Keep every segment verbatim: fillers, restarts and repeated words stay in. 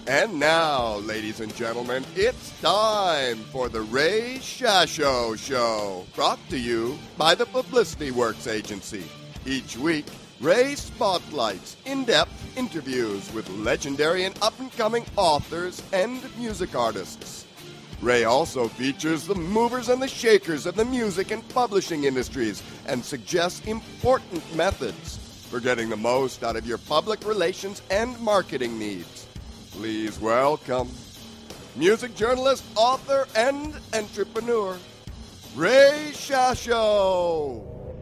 And now, ladies and gentlemen, it's time for the Ray Shasho Show, brought to you by the Publicity Works Agency. Each week, Ray spotlights in-depth interviews with legendary and up-and-coming authors and music artists. Ray also features the movers and the shakers of the music and publishing industries and suggests important methods for getting the most out of your public relations and marketing needs. Please welcome music journalist, author, and entrepreneur, Ray Shasho.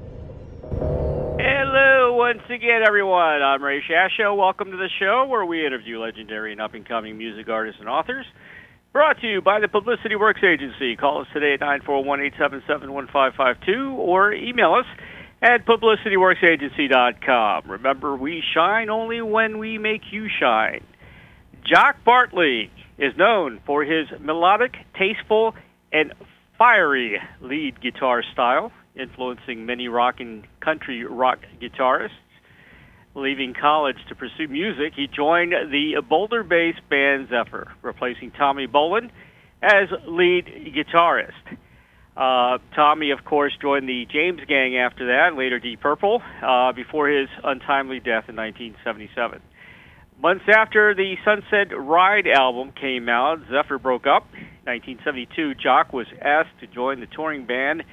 Hello once again, everyone. I'm Ray Shasho. Welcome to the show where we interview legendary and up-and-coming music artists and authors. Brought to you by the Publicity Works Agency. Call us today at nine four one, eight seven seven, one five five two or email us at publicity works agency dot com. Remember, we shine only when we make you shine. Jock Bartley is known for his melodic, tasteful, and fiery lead guitar style, influencing many rock and country rock guitarists. Leaving college to pursue music, he joined the Boulder-based band Zephyr, replacing Tommy Bolin as lead guitarist. Uh, Tommy, of course, joined the James Gang after that, later Deep Purple, uh, before his untimely death in nineteen seventy-seven. Months after the Sunset Ride album came out, Zephyr broke up. In nineteen seventy-two, Jock was asked to join the touring band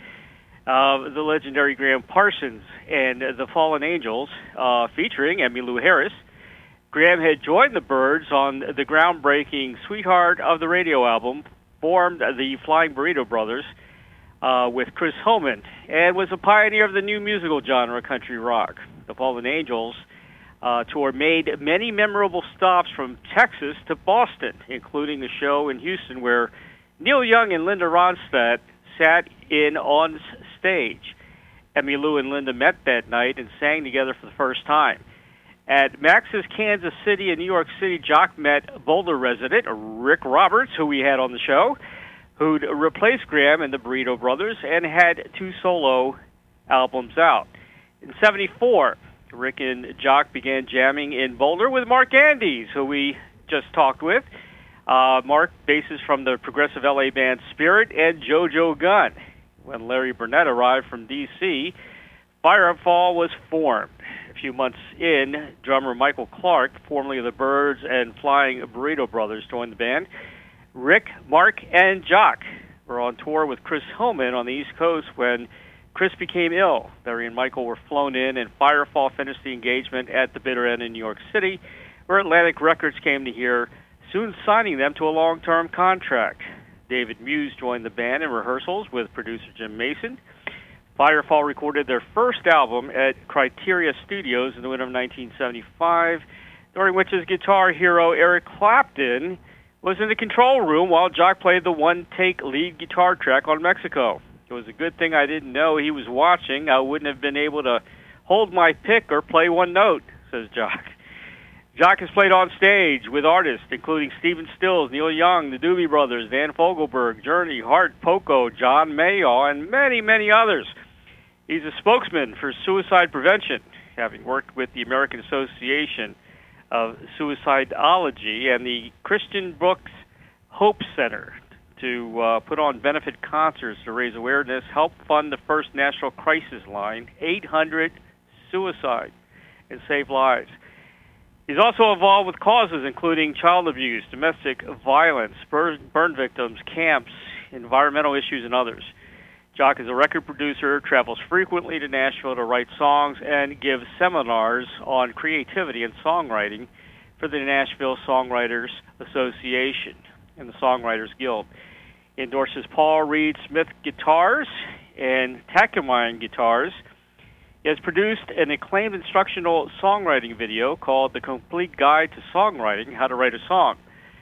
of the legendary Graham Parsons and the Fallen Angels, uh, featuring Emmylou Harris. Graham had joined the Byrds on the groundbreaking Sweetheart of the Radio album, formed the Flying Burrito Brothers uh, with Chris Homan, and was a pioneer of the new musical genre, country rock. The Fallen Angels Uh, tour made many memorable stops from Texas to Boston, including a show in Houston where Neil Young and Linda Ronstadt sat in on stage. Emmylou and Linda met that night and sang together for the first time. At Max's Kansas City and New York City, Jock met Boulder resident Rick Roberts, who we had on the show, who'd replaced Graham and the Burrito Brothers and had two solo albums out. In seventy-four, Rick and Jock began jamming in Boulder with Mark Andes, who we just talked with. Uh, Mark basses from the progressive L A band Spirit and JoJo Gunn. When Larry Burnett arrived from D C, Firefall was formed. A few months in, drummer Michael Clark, formerly of the Byrds and Flying Burrito Brothers, joined the band. Rick, Mark, and Jock were on tour with Chris Homan on the East Coast when Chris became ill. Larry and Michael were flown in, and Firefall finished the engagement at the bitter end in New York City, where Atlantic Records came to hear, soon signing them to a long-term contract. David Muse joined the band in rehearsals with producer Jim Mason. Firefall recorded their first album at Criteria Studios in the winter of nineteen seventy-five, during which his guitar hero Eric Clapton was in the control room while Jock played the one-take lead guitar track on Mexico. It was a good thing I didn't know he was watching. I wouldn't have been able to hold my pick or play one note, says Jock. Jock has played on stage with artists including Stephen Stills, Neil Young, the Doobie Brothers, Dan Fogelberg, Journey, Hart, Poco, John Mayall, and many, many others. He's a spokesman for suicide prevention, having worked with the American Association of Suicidology and the Christian Books Hope Center to uh, put on benefit concerts to raise awareness, help fund the first national crisis line, eight hundred suicide, and save lives. He's also involved with causes including child abuse, domestic violence, burn victims, camps, environmental issues, and others. Jock is a record producer, travels frequently to Nashville to write songs, and gives seminars on creativity and songwriting for the Nashville Songwriters Association and the Songwriters Guild. He endorses Paul Reed Smith guitars and Takamine guitars. He has produced an acclaimed instructional songwriting video called The Complete Guide to Songwriting, How to Write a Song.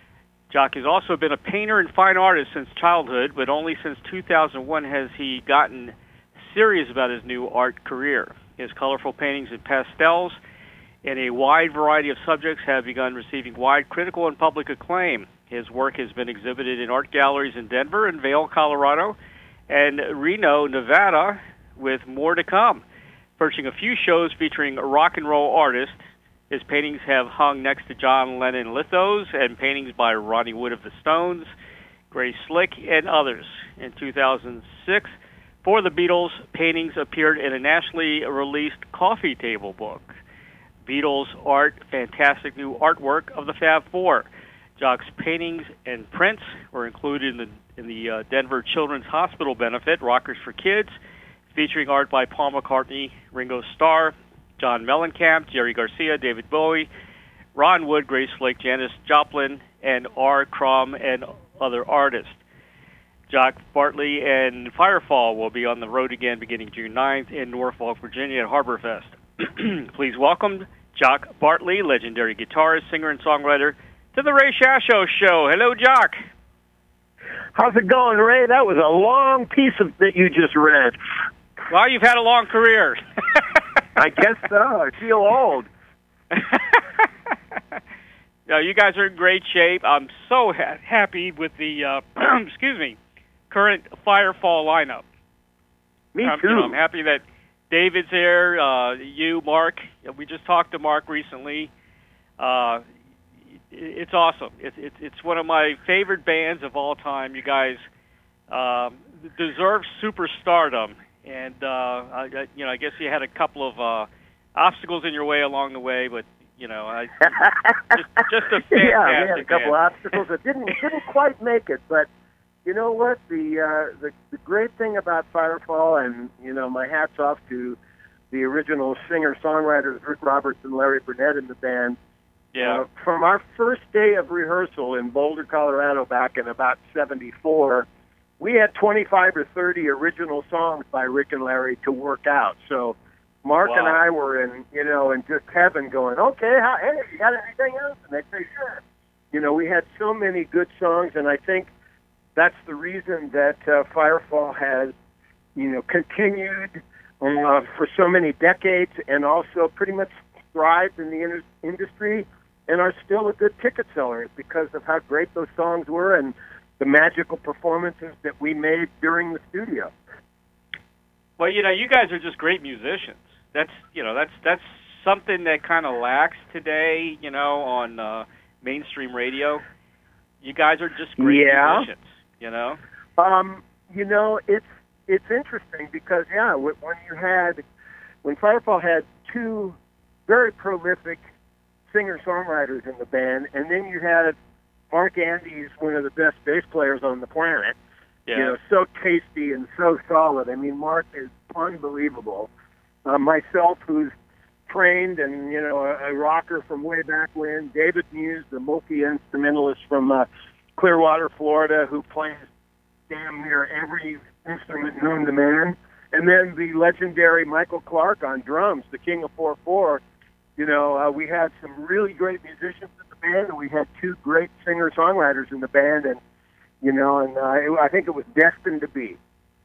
Jock has also been a painter and fine artist since childhood, but only since two thousand one has he gotten serious about his new art career. His colorful paintings in pastels and a wide variety of subjects have begun receiving wide critical and public acclaim. His work has been exhibited in art galleries in Denver and Vail, Colorado, and Reno, Nevada, with more to come. Perching a few shows featuring rock and roll artists, His paintings have hung next to John Lennon lithos and paintings by Ronnie Wood of the Stones, Grace Slick, and others. In two thousand six, for the Beatles, paintings appeared in a nationally released coffee table book. Beatles art, fantastic new artwork of the Fab Four. Jock's paintings and prints were included in the in the uh, Denver Children's Hospital benefit, Rockers for Kids, featuring art by Paul McCartney, Ringo Starr, John Mellencamp, Jerry Garcia, David Bowie, Ron Wood, Grace Slick, Janis Joplin, and R. Crumb, and other artists. Jock Bartley and Firefall will be on the road again beginning June ninth in Norfolk, Virginia at Harborfest. Please welcome Jock Bartley, legendary guitarist, singer, and songwriter, to the Ray Shasho Show. Hello, Jock. How's it going, Ray? That was a long piece of that you just read. Well, you've had a long career. I guess so. I feel old. No, you guys are in great shape. I'm so ha- happy with the, uh, excuse me, current Firefall lineup. Me um, too. You know, I'm happy that David's here, uh, you, Mark. We just talked to Mark recently. Uh, it's awesome. It's, it's it's one of my favorite bands of all time. You guys um, deserve superstardom. And, uh, I, you know, I guess you had a couple of uh, obstacles in your way along the way, but, you know, I just, just a fantastic yeah, we had a couple band. of obstacles that didn't didn't quite make it. But you know what? The, uh, the the great thing about Firefall, and, you know, my hat's off to the original singer-songwriters, Rick Roberts and Larry Burnett in the band. Yeah. Uh, from our first day of rehearsal in Boulder, Colorado, back in about seventy-four, we had twenty-five or thirty original songs by Rick and Larry to work out. So Mark Wow. and I were in, you know, in just heaven going, okay, how, hey, you got anything else? And they'd say, sure. You know, we had so many good songs, and I think that's the reason that uh, Firefall has, you know, continued uh, for so many decades and also pretty much thrived in the in- industry and are still a good ticket seller because of how great those songs were and the magical performances that we made during the studio. Well, you know, you guys are just great musicians. That's, you know, that's that's something that kind of lacks today, you know, on uh, mainstream radio. You guys are just great Yeah. musicians, you know? Um, you know, it's it's interesting because, yeah, when you had, when Firefall had two very prolific singer-songwriters in the band, and then you had Mark Andes, one of the best bass players on the planet, Yeah. you know, so tasty and so solid. I mean, Mark is unbelievable. Uh, myself, who's trained and, you know, a, a rocker from way back when, David Muse, the multi-instrumentalist from uh, Clearwater, Florida, who plays damn near every instrument known to man, and then the legendary Michael Clark on drums, the king of four four. You know, uh, we had some really great musicians in the band, and we had two great singer-songwriters in the band, and, you know, and uh, it, I think it was destined to be.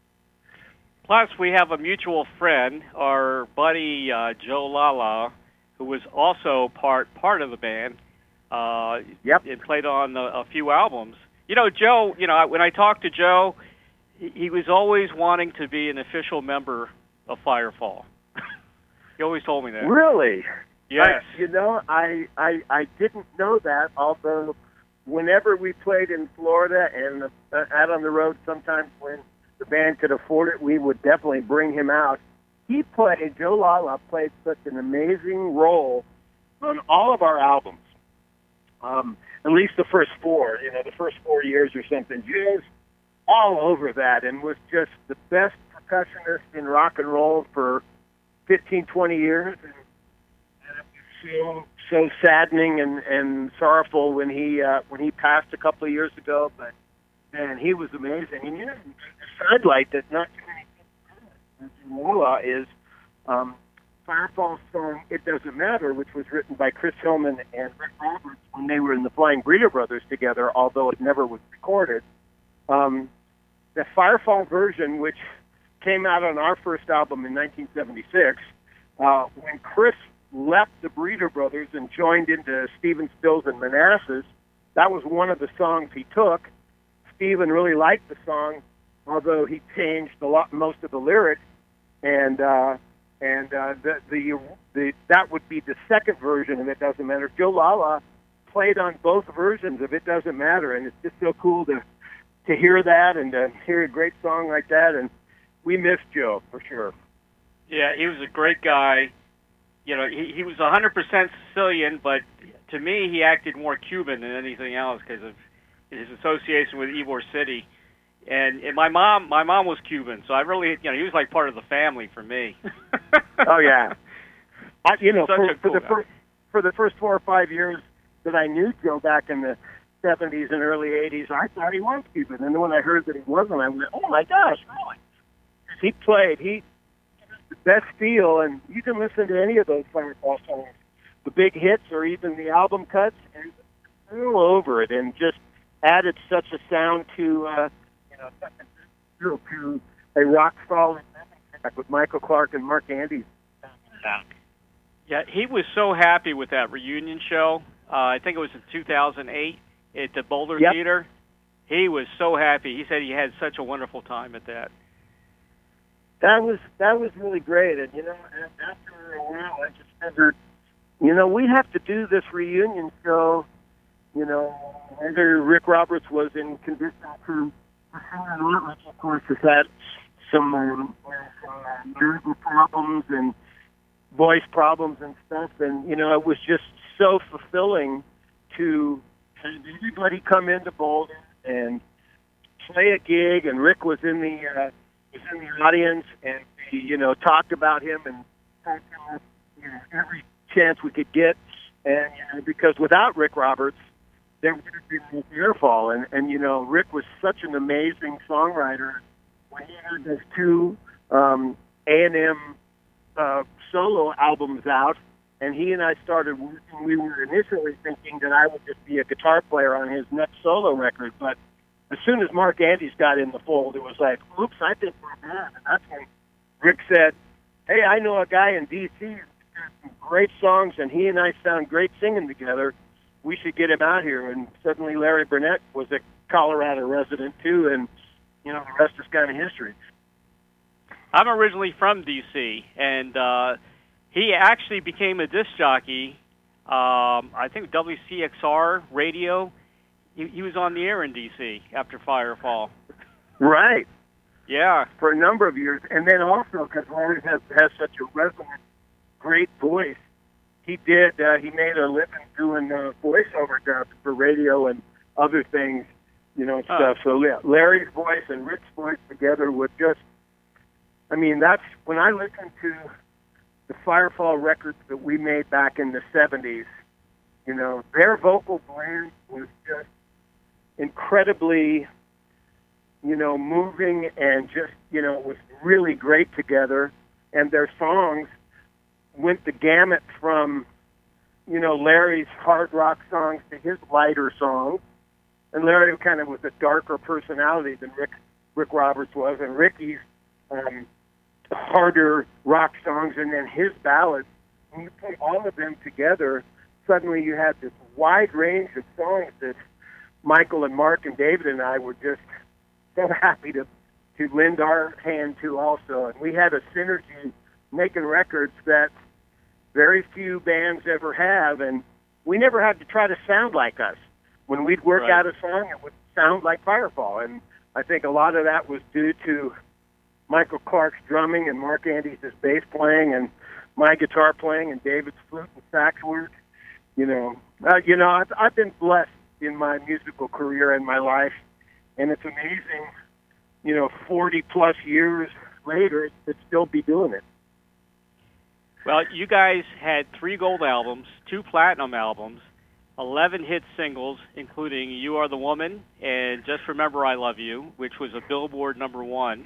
Plus, we have a mutual friend, our buddy uh, Joe Lala, who was also part part of the band. Uh, Yep. and played on a, a few albums. You know, Joe, you know, when I talked to Joe, he, he was always wanting to be an official member of Firefall. He always told me that. Really? Yes. I, you know, I, I I didn't know that, although whenever we played in Florida and uh, out on the road, sometimes when the band could afford it, we would definitely bring him out. He played, Joe Lala played such an amazing role on all of our albums, um, at least the first four, you know, the first four years or something. Joe's all over that and was just the best percussionist in rock and roll for fifteen, twenty years. And, and it was so, so saddening and, and sorrowful when he uh, when he passed a couple of years ago, but man, he was amazing. And you know, the sidelight that not too many people know is um, Firefall's song "It Doesn't Matter," which was written by Chris Hillman and Rick Roberts when they were in the Flying Burrito Brothers together, although it never was recorded. Um, the Firefall version, which came out on our first album in nineteen seventy-six, uh, when Chris left the Burrito Brothers and joined into Stephen Stills and Manassas, that was one of the songs he took. Stephen really liked the song, although he changed a lot, most of the lyrics. And uh, and uh, the, the the that would be the second version of It Doesn't Matter. Joe Lala played on both versions of It Doesn't Matter, and it's just so cool to to hear that and to hear a great song like that. And we miss Joe for sure. Yeah, he was a great guy. You know, he, he was one hundred percent Sicilian, but to me, he acted more Cuban than anything else because of his association with Ybor City. And, and my mom, my mom was Cuban, so I really, you know, he was like part of the family for me. Oh yeah, I, you know, Such for, a for cool the guy. first for the first four or five years that I knew Joe back in the seventies and early eighties, I thought he was Cuban, and then when I heard that he wasn't, I went, "Oh my gosh, really?" He played, he the best feel, and you can listen to any of those Firefall songs, the big hits or even the album cuts, and all over it, and just added such a sound to. Uh, to a rock solid track with Michael Clarke and Mark Andes. Yeah, he was so happy with that reunion show. Uh, I think it was in two thousand eight at the Boulder Yep. Theater. He was so happy. He said he had such a wonderful time at that. That was that was really great, and you know, after a while, I just figured, you know, we have to do this reunion show. You know, whether Rick Roberts was in condition to. Which of course has had some, um, some nerve problems and voice problems and stuff, and you know it was just so fulfilling to have everybody come into Boulder and play a gig, and Rick was in the uh, was in the audience, and we, you know, talked about him and talked to him, you know, every chance we could get, and you know, because without Rick Roberts, there would have been Firefall, and and you know, Rick was such an amazing songwriter. When he had those two um, A and M uh, solo albums out, and he and I started working, we were initially thinking that I would just be a guitar player on his next solo record, but as soon as Mark Andes got in the fold, it was like, oops, I think we're bad. And that's when Rick said, hey, I know a guy in D C who's got some great songs, and he and I sound great singing together. We should get him out here. And suddenly Larry Burnett was a Colorado resident too, and you know, the rest is kind of history. I'm originally from D C, and uh, he actually became a disc jockey. Um, I think W C X R radio. He, he was on the air in D C after Firefall. Right. Yeah. For a number of years, and then also because Larry has has such a resonant, great voice. He did. Uh, he made a living doing uh, voiceover jobs for radio and other things, you know, and Oh. stuff. So yeah, Larry's voice and Rick's voice together would just. I mean, that's when I listen to the Firefall records that we made back in the seventies. You know, their vocal blend was just incredibly, you know, moving and just, you know, it was really great together. And their songs went the gamut from, you know, Larry's hard rock songs to his lighter songs. And Larry kind of was a darker personality than Rick Rick Roberts was, and Ricky's um, harder rock songs, and then his ballads. When you put all of them together, suddenly you had this wide range of songs that Michael and Mark and David and I were just so happy to to lend our hand to also. And we had a synergy making records that very few bands ever have, and we never had to try to sound like us. When we'd work Right. out a song, it would sound like Firefall, and I think a lot of that was due to Michael Clarke's drumming and Mark Andes' bass playing and my guitar playing and David's flute and sax work. You know, uh, you know, I've, I've been blessed in my musical career and my life, and it's amazing, you know, forty plus years later to still be doing it. Well, you guys had three gold albums, two platinum albums, eleven hit singles, including You Are the Woman and Just Remember I Love You, which was a Billboard number one.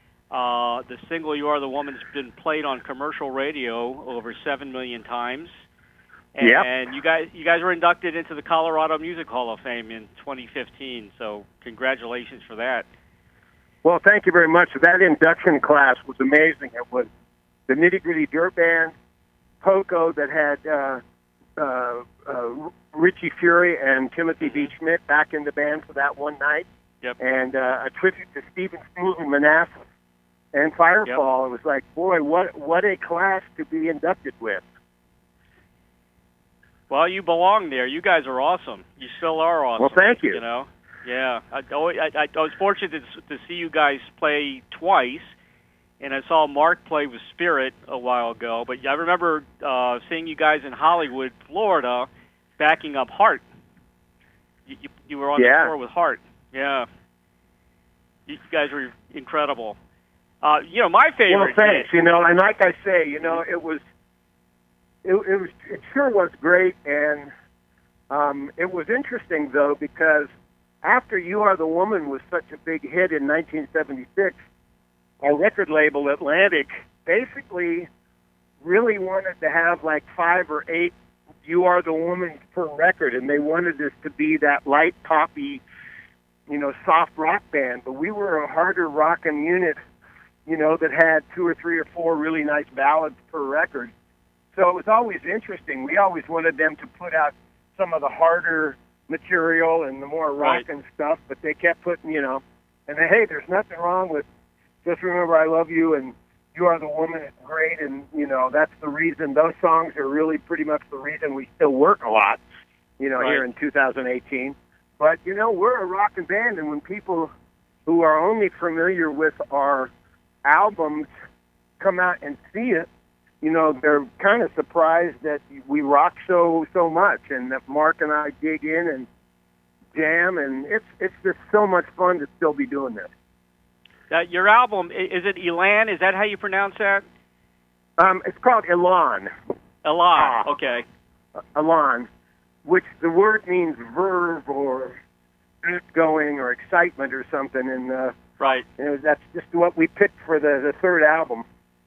Uh, the single You Are the Woman has been played on commercial radio over seven million times. And, Yep. and you guys you guys were inducted into the Colorado Music Hall of Fame in twenty fifteen, so congratulations for that. Well, thank you very much. That induction class was amazing. It was the Nitty Gritty Dirt Band, Poco that had uh, uh, uh, Richie Fury and Timothy B. Schmidt back in the band for that one night, Yep. and uh, a tribute to Stephen Stills and Manassas. and Firefall. Yep. It was like, boy, what what a class to be inducted with. Well, you belong there. You guys are awesome. You still are awesome. Well, thank you. You know, yeah. I, I, I was fortunate to, to see you guys play twice, and I saw Mark play with Spirit a while ago. But I remember uh, seeing you guys in Hollywood, Florida, backing up Heart. You, you, you were on yeah. the tour with Heart. Yeah. You guys were incredible. Uh, you know, my favorite. Well, thanks. You know, and like I say, you know, it was. It, it was. It sure was great, and um, it was interesting though because after "You Are the Woman" was such a big hit in nineteen seventy-six, our record label Atlantic basically really wanted to have like five or eight "You Are the Woman" per record, and they wanted us to be that light poppy, you know, soft rock band. But we were a harder rockin' unit, you know, that had two or three or four really nice ballads per record. So it was always interesting. We always wanted them to put out some of the harder material and the more rockin' right. stuff, but they kept putting, you know, and then, hey, there's nothing wrong with Just Remember I Love You and You Are the Woman. It's great, and, you know, that's the reason. Those songs are really pretty much the reason we still work a lot, you know, right. here in two thousand eighteen. But, you know, we're a rockin' band, and when people who are only familiar with our albums come out and see it, you know, they're kind of surprised that we rock so so much, and that Mark and I dig in and jam, and it's it's just so much fun to still be doing this. Uh, your album, is it Elan? Is that how you pronounce that? Um, it's called Elan. Elan, uh, okay. Elan, which the word means verve or going or excitement or something, and uh, right. You know, that's just what we picked for the, the third album.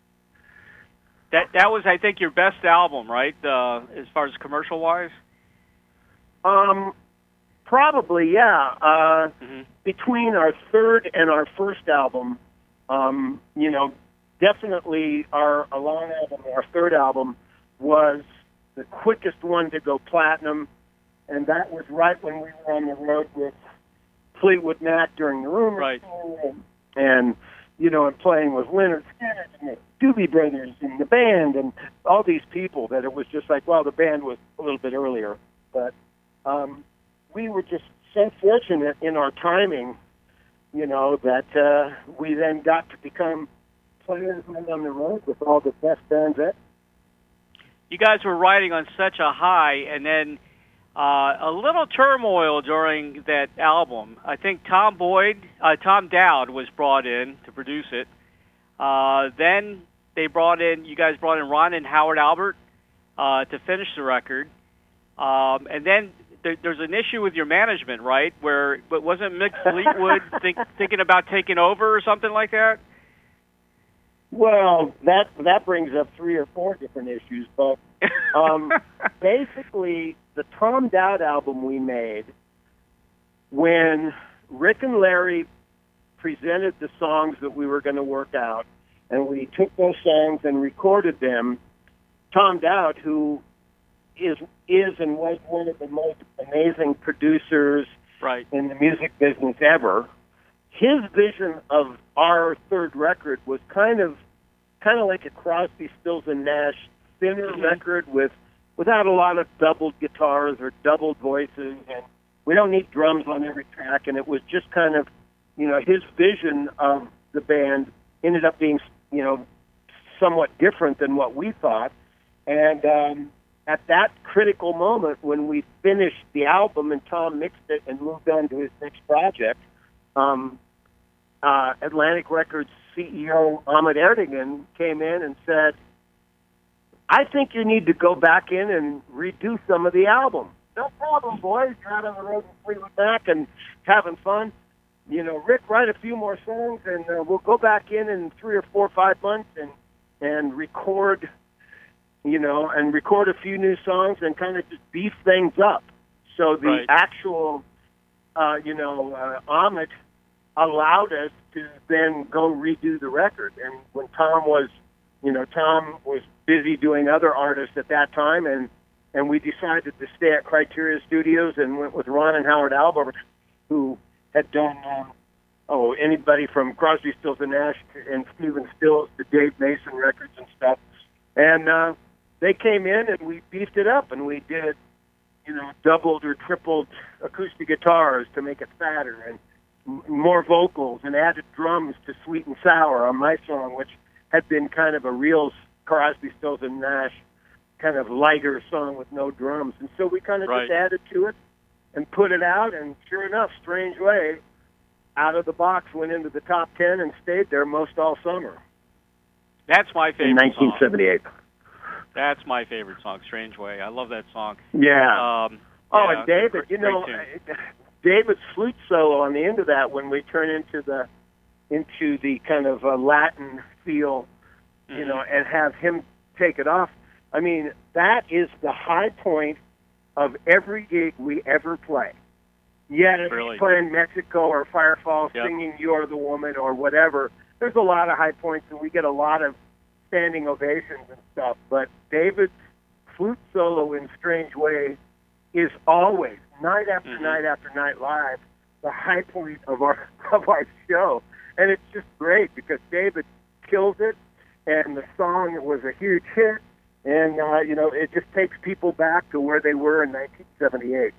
That that was, I think, your best album, right? Uh, as far as commercial wise. Um, probably, yeah. Uh, mm-hmm. Between our third and our first album, um, you know, definitely our Elan album, our third album, was the quickest one to go platinum, and that was right when we were on the road with Fleetwood Mac during the Rumors right. tour, and you know, and playing with Leonard Skinner and the Doobie Brothers and the band and all these people that it was just like, well, the band was a little bit earlier. But um, we were just so fortunate in our timing, you know, that uh, we then got to become players on the road with all the best bands ever. You guys were riding on such a high, and then Uh, a little turmoil during that album. I think Tom Boyd, uh, Tom Dowd was brought in to produce it. Uh, then they brought in, you guys brought in Ron and Howard Albert uh, to finish the record. Um, and then there, there's an issue with your management, right? Where, but wasn't Mick Fleetwood think, thinking about taking over or something like that? Well, that that brings up three or four different issues, but um, basically, the Tom Dowd album we made, when Rick and Larry presented the songs that we were going to work out, and we took those songs and recorded them, Tom Dowd, who is is and was one of the most amazing producers right. in the music business ever, his vision of our third record was kind of kind of like a Crosby, Stills and Nash thinner mm-hmm. record with without a lot of doubled guitars or doubled voices, and we don't need drums on every track. And it was just kind of, you know, his vision of the band ended up being, you know, somewhat different than what we thought. And um, at that critical moment when we finished the album and Tom mixed it and moved on to his next project, um, uh, Atlantic Records C E O Ahmet Ertegun came in and said, I think you need to go back in and redo some of the album. No problem, boys. You're out on the road with Fleetwood Mac and having fun. You know, Rick, write a few more songs, and uh, we'll go back in in three or four or five months and and record, you know, and record a few new songs and kind of just beef things up. So the right. actual, uh, you know, uh, Ahmet allowed us to then go redo the record. And when Tom was, you know, Tom was busy doing other artists at that time, and, and we decided to stay at Criteria Studios and went with Ron and Howard Albert, who had done um, oh, anybody from Crosby, Stills and Nash and Stephen Stills to Dave Mason records and stuff. And uh, they came in and we beefed it up, and we did, you know, doubled or tripled acoustic guitars to make it fatter, and m- more vocals, and added drums to Sweet and Sour on my song, which had been kind of a real Crosby, Stills and Nash kind of lighter song with no drums. And so we kind of Right. just added to it and put it out, and sure enough, Strange Way, out of the box, went into the top ten and stayed there most all summer. That's my favorite In nineteen seventy-eight. song. That's my favorite song, Strange Way. I love that song. Yeah. Um, oh, yeah, and David, great- you know, great tune. David's flute solo on the end of that, when we turn into the into the kind of uh, Latin feel, you Mhm. know, and have him take it off. I mean, that is the high point of every gig we ever play. Yeah, if Really? you play in Mexico or Firefall Yep. singing "You're the Woman" or whatever, there's a lot of high points, and we get a lot of standing ovations and stuff. But David's flute solo in Strange Way is always, night after Mhm. night after night live, the high point of our of our show. And it's just great because David kills it, and the song was a huge hit, and uh, you know, it just takes people back to where they were in nineteen seventy-eight.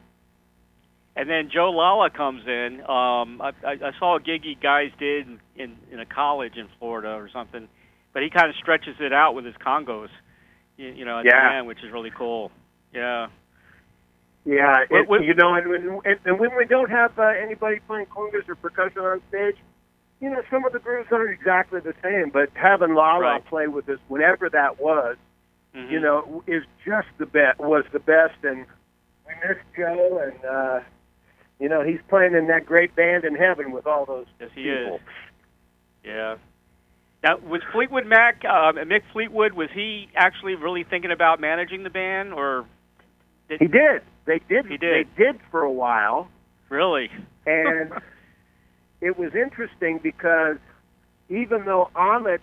And then Joe Lala comes in. Um, I, I, I saw a gig you guys did in, in, in a college in Florida or something, but he kind of stretches it out with his congos, you, you know, at Yeah. the end, which is really cool. Yeah. Yeah, What- it, what- you know, and when, and, and when we don't have uh, anybody playing congas or percussion on stage, you know, some of the grooves aren't exactly the same, but having Lala Right. play with us, whenever that was, Mhm. you know, is just the best, was the best, and we miss Joe, and, uh, you know, he's playing in that great band in heaven with all those Yes, he people. is. Yeah. Now, was Fleetwood Mac, uh, Mick Fleetwood, was he actually really thinking about managing the band, or did He did. They did. He did. They did for a while. really? And it was interesting because even though Ahmet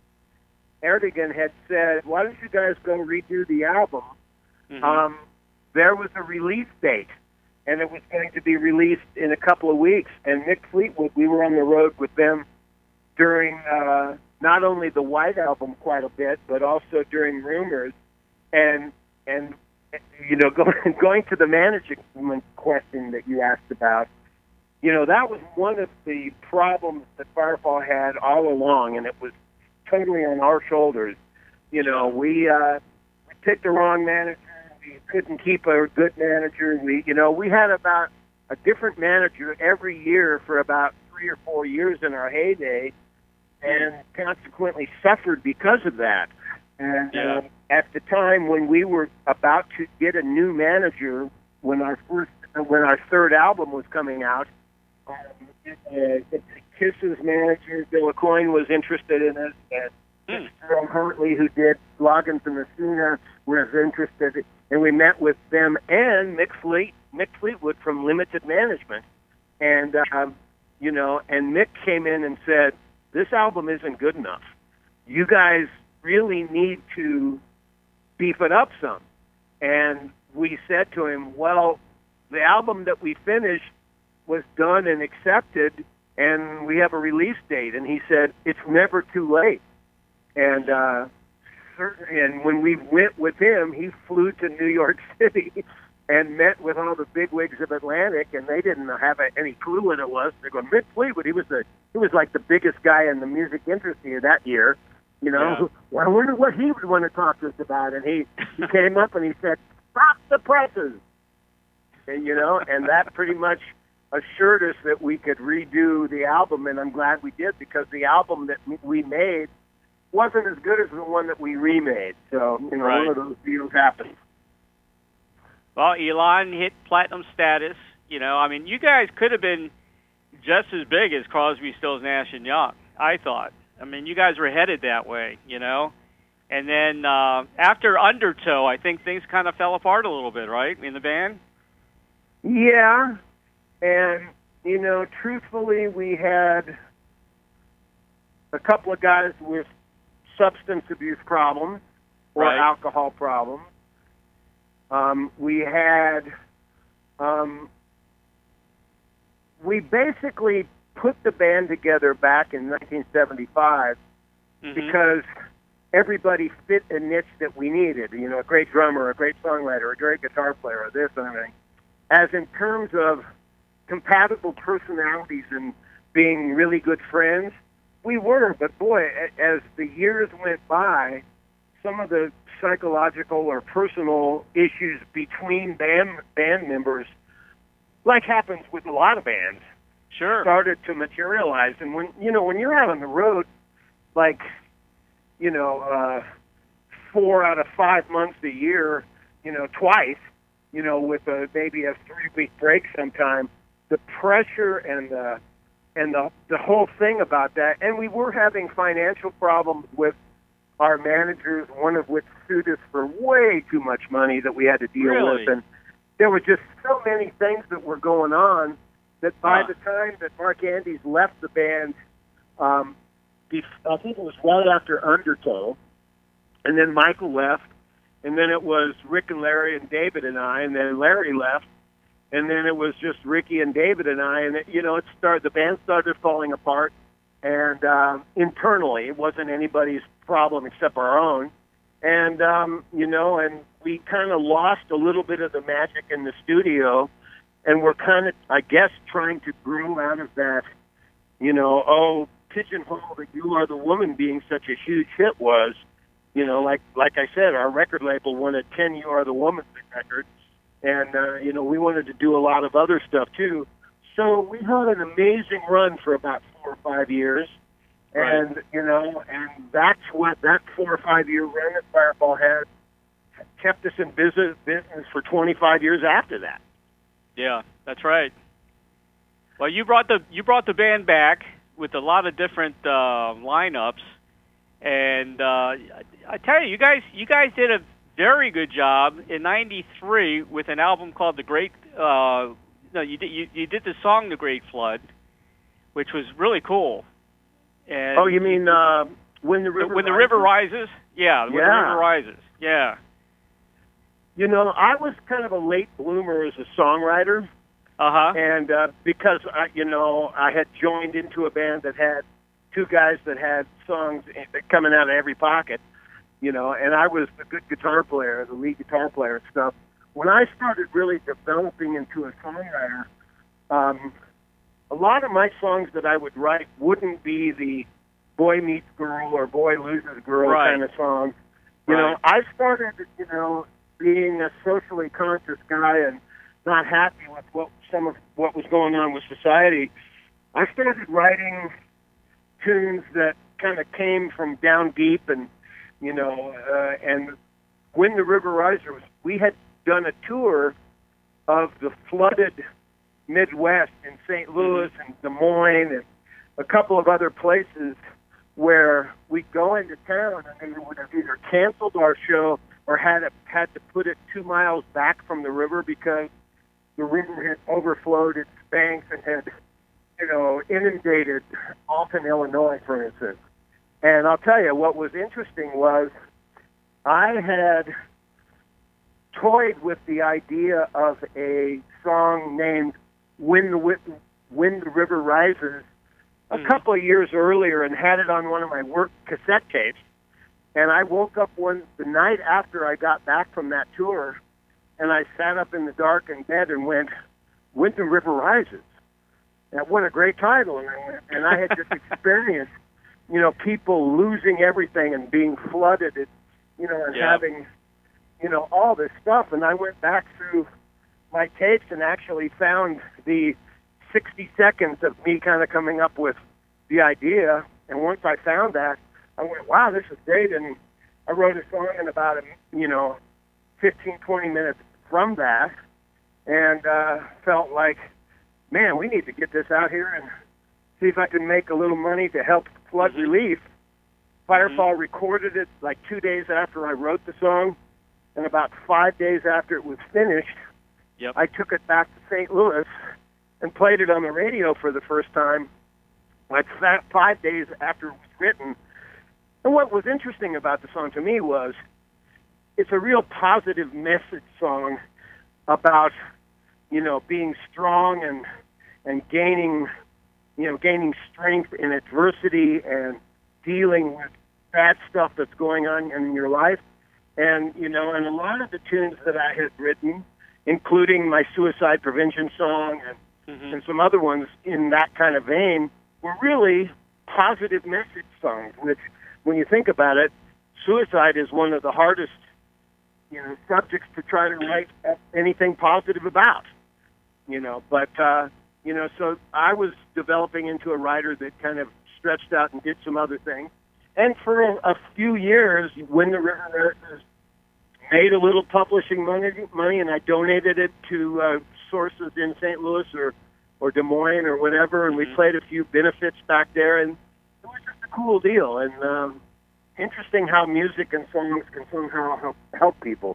Erdogan had said, why don't you guys go redo the album, Mhm. um, there was a release date, and it was going to be released in a couple of weeks. And Mick Fleetwood, we were on the road with them during uh, not only the White Album quite a bit, but also during Rumors. And, and you know, going, going to the management question that you asked about, you know, that was one of the problems that Firefall had all along, and it was totally on our shoulders. You know, we, uh, we picked the wrong manager. We couldn't keep a good manager. We, you know, we had about a different manager every year for about three or four years in our heyday, and consequently suffered because of that. And Yeah. um, at the time when we were about to get a new manager, when our first, when our third album was coming out, um, uh, Kiss's manager, Bill Aucoin, was interested in us, and Hmm. Earl Hartley, who did Loggins and Messina, was interested, and we met with them and Mick Fleet, Mick Fleetwood from Limited Management, and um, you know, and Mick came in and said, "This album isn't good enough. You guys really need to beef it up some." And we said to him, "Well, the album that we finished was done and accepted, and we have a release date." And he said, "It's never too late." And uh, certainly, and when we went with him, he flew to New York City and met with all the bigwigs of Atlantic, and they didn't have any clue what it was. They're going, Mick Fleetwood, he was the he was like the biggest guy in the music industry that year. You know, Yeah. well, I wonder what he would want to talk to us about. And he, he came up and he said, "Stop the presses." And, you know, and that pretty much assured us that we could redo the album, and I'm glad we did, because the album that we made wasn't as good as the one that we remade. So, you know, Right. one of those deals happened. Well, Elon hit platinum status. You know, I mean, you guys could have been just as big as Crosby, Stills, Nash and Young, I thought. I mean, you guys were headed that way, you know. And then uh, after Undertow, I think things kind of fell apart a little bit, right, in the band? Yeah, and, you know, truthfully, we had a couple of guys with substance abuse problems or Right. alcohol problems. Um, we had, um, we basically put the band together back in nineteen seventy-five mm-hmm. because everybody fit a niche that we needed. You know, a great drummer, a great songwriter, a great guitar player, this and everything. As in terms of compatible personalities and being really good friends, we were. But boy, as the years went by, some of the psychological or personal issues between band band members, like happens with a lot of bands, sure, started to materialize. And when you know when you're out on the road, like you know, uh, four out of five months a year, you know, twice, you know, with a, maybe a three-week break sometime, the pressure and the and the the whole thing about that, and we were having financial problems with our managers, one of which sued us for way too much money that we had to deal really? with, and there were just so many things that were going on that by huh. the time that Mark Andes left the band, um, I think it was right after Undertow, and then Michael left, and then it was Rick and Larry and David and I, and then Larry left, and then it was just Ricky and David and I, and it, you know, it started. The band started falling apart, and uh, internally, it wasn't anybody's problem except our own, and um, you know, and we kind of lost a little bit of the magic in the studio, and we're kind of, I guess, trying to grow out of that, you know, oh, pigeonhole that You Are the Woman being such a huge hit was, you know, like like I said, our record label wanted ten You Are the Woman records, and uh, you know, we wanted to do a lot of other stuff too. So we had an amazing run for about four or five years, right. and you know, and that's what that four or five year run that Fireball had kept us in business business for twenty-five years after that. Yeah, that's right. Well, you brought the you brought the band back with a lot of different uh, lineups, and uh, I tell you, you guys, you guys did a very good job in ninety-three with an album called The Great. Uh, no, you did you, you did the song The Great Flood, which was really cool. And oh, you mean uh, When the River When the Rises? River Rises? Yeah, When yeah. the River Rises. Yeah. You know, I was kind of a late bloomer as a songwriter. Uh-huh. And uh, because, I, you know, I had joined into a band that had two guys that had songs coming out of every pocket, you know, and I was the good guitar player, the lead guitar player and stuff. When I started really developing into a songwriter, um, a lot of my songs that I would write wouldn't be the boy meets girl or boy loses girl right. kind of songs. You right. know, I started, you know, being a socially conscious guy and not happy with what some of what was going on with society. I started writing tunes that kind of came from down deep, and you know, uh, and When the River Rises, we had done a tour of the flooded Midwest in Saint Louis and Des Moines and a couple of other places where we'd go into town and they would have either canceled our show or had it, had to put it two miles back from the river because the river had overflowed its banks and had, you know, inundated Alton, Illinois, for instance. And I'll tell you, what was interesting was I had toyed with the idea of a song named When the, when the River Rises a mm. couple of years earlier and had it on one of my work cassette tapes. And I woke up one the night after I got back from that tour, and I sat up in the dark in bed and went, When the River Rises. And what a great title. And I, went, and I had just experienced, you know, people losing everything and being flooded, and, you know, and yeah. having, you know, all this stuff. And I went back through my tapes and actually found the sixty seconds of me kind of coming up with the idea. And once I found that, I went, wow, this is great. And I wrote a song in about, a, you know, fifteen, twenty minutes from that, and uh, felt like, man, we need to get this out here and see if I can make a little money to help flood mm-hmm. relief. Fireball mm-hmm. recorded it like two days after I wrote the song, and about five days after it was finished, yep. I took it back to Saint Louis and played it on the radio for the first time, like five days after it was written. And what was interesting about the song to me was it's a real positive message song about, you know, being strong and and gaining, you know, gaining strength in adversity and dealing with bad stuff that's going on in your life. And, you know, and a lot of the tunes that I had written, including my suicide prevention song and, mm-hmm. and some other ones in that kind of vein, were really positive message songs, which, when you think about it, suicide is one of the hardest, you know, subjects to try to write anything positive about, you know. But, uh, you know, so I was developing into a writer that kind of stretched out and did some other things. And for a, a few years, when the River Nurses made a little publishing money, money, and I donated it to uh, sources in Saint Louis or, or Des Moines or whatever, and mm-hmm. we played a few benefits back there, and it was just a cool deal. And um, interesting how music and songs can somehow help, help people.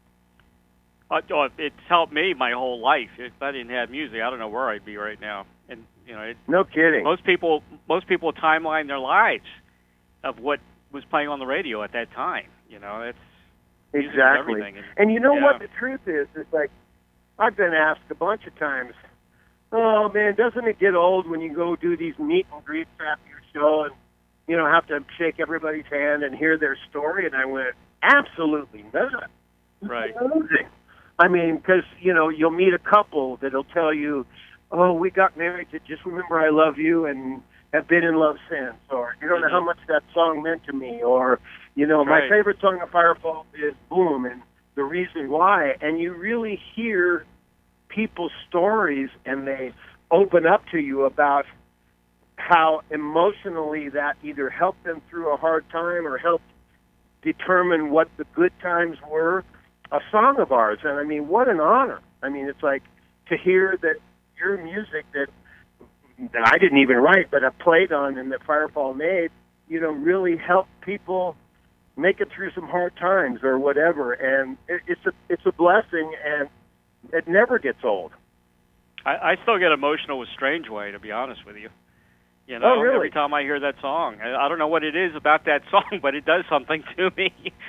Uh, oh, it's helped me my whole life. If I didn't have music, I don't know where I'd be right now. And you know, it, no kidding. Most people, most people timeline their lives of what was playing on the radio at that time. You know, it's exactly. And, and you know yeah. what the truth is? It's like I've been asked a bunch of times. Oh man, doesn't it get old when you go do these meet and greets after your show and you know have to shake everybody's hand and hear their story? And I went, absolutely not. Right. Amazing. I mean, because, you know, you'll meet a couple that'll tell you, oh, we got married to Just Remember I Love You and have been in love since, or you don't know how much that song meant to me, or, you know, right. my favorite song of Firefall is Boom, and the reason why. And you really hear people's stories, and they open up to you about how emotionally that either helped them through a hard time or helped determine what the good times were. A song of ours, and I mean, what an honor. I mean, it's like to hear that your music that, that I didn't even write, but I played on and that Firefall made, you know, really helped people make it through some hard times or whatever. And it, it's a it's a blessing, and it never gets old. I, I still get emotional with Strange Way, to be honest with you. You know, oh, really? Every time I hear that song, I, I don't know what it is about that song, but it does something to me.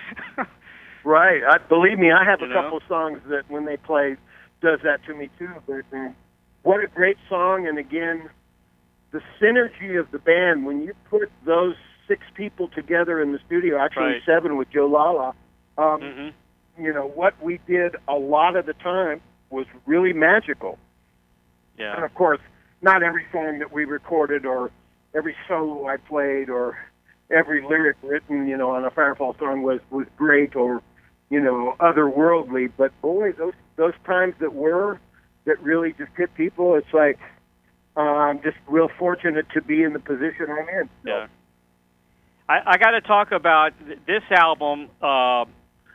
Right. I, believe me, I have you a know? couple songs that when they play does that to me too. But uh, what a great song. And again, the synergy of the band, when you put those six people together in the studio, actually right. seven with Joe Lala, um, mm-hmm. you know, what we did a lot of the time was really magical. Yeah. And of course, not every song that we recorded or every solo I played or every lyric written, you know, on a Firefall song was, was great or, you know, otherworldly. But boy, those those times that were, that really just hit people, it's like uh, I'm just real fortunate to be in the position I'm in. So. Yeah. I, I got to talk about th- this album. Uh,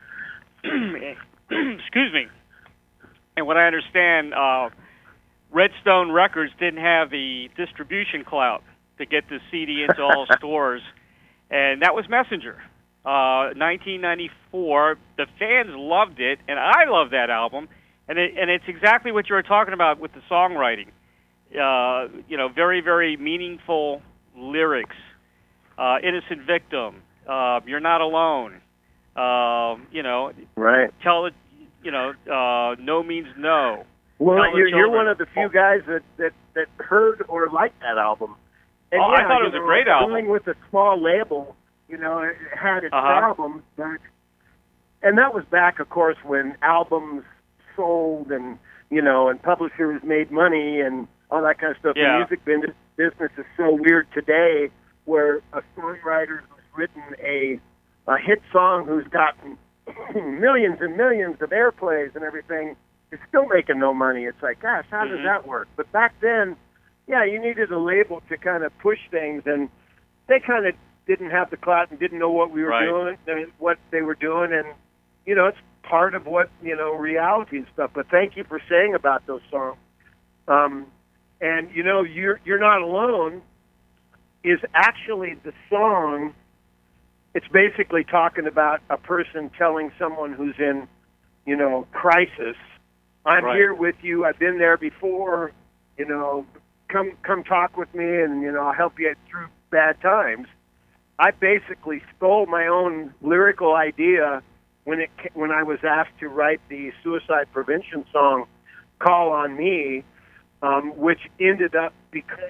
excuse me. And what I understand, uh, Redstone Records didn't have the distribution clout to get the C D into all stores. And that was Messenger, uh, nineteen ninety-four. The fans loved it, and I love that album. And it, and it's exactly what you were talking about with the songwriting. Uh, you know, very, very meaningful lyrics. Uh, Innocent Victim. Uh, You're Not Alone. Uh, you know, right. Tell it. You know, uh, No Means No. Well, you're, you're one of the few guys that, that, that heard or liked that album. And oh, yeah, I thought it was know, a great album. Going with a small label, you know, it had its uh-huh. problems, but and that was back, of course, when albums sold and you know, and publishers made money and all that kind of stuff. Yeah. The music business business is so weird today, where a songwriter who's written a a hit song who's gotten millions and millions of airplays and everything is still making no money. It's like, gosh, how mm-hmm. does that work? But back then, yeah, you needed a label to kind of push things, and they kind of didn't have the clout and didn't know what we were right. doing, and what they were doing, and you know, it's part of what you know, reality and stuff. But thank you for saying about those songs. Um, and you know, you're you're not alone is actually the song. It's basically talking about a person telling someone who's in, you know, crisis. I'm right. here with you. I've been there before. You know. Come, come talk with me, and you know I'll help you through bad times. I basically stole my own lyrical idea when it when I was asked to write the suicide prevention song, "Call on Me," um, which ended up becoming,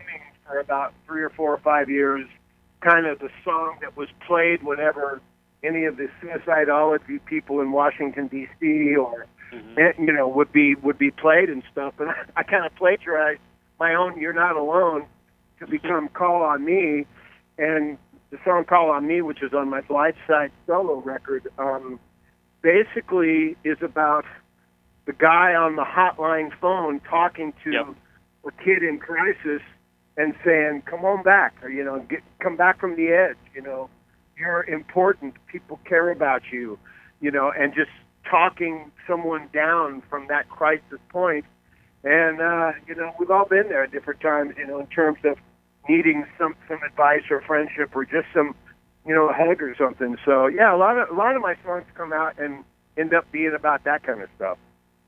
for about three or four or five years, kind of the song that was played whenever any of the suicidology people in Washington, D C or, mm-hmm. you know, would be would be played and stuff. And I, I kind of plagiarized my own You're Not Alone to become Call on Me. And the song Call on Me, which is on my Blind Side solo record, um, basically is about the guy on the hotline phone talking to yep. a kid in crisis and saying, come on back, or, you know, get, come back from the edge, you know. You're important. People care about you, you know, and just talking someone down from that crisis point. And, uh, you know, we've all been there at different times, you know, in terms of needing some, some advice or friendship or just some, you know, a hug or something. So, yeah, a lot of a lot of my songs come out and end up being about that kind of stuff.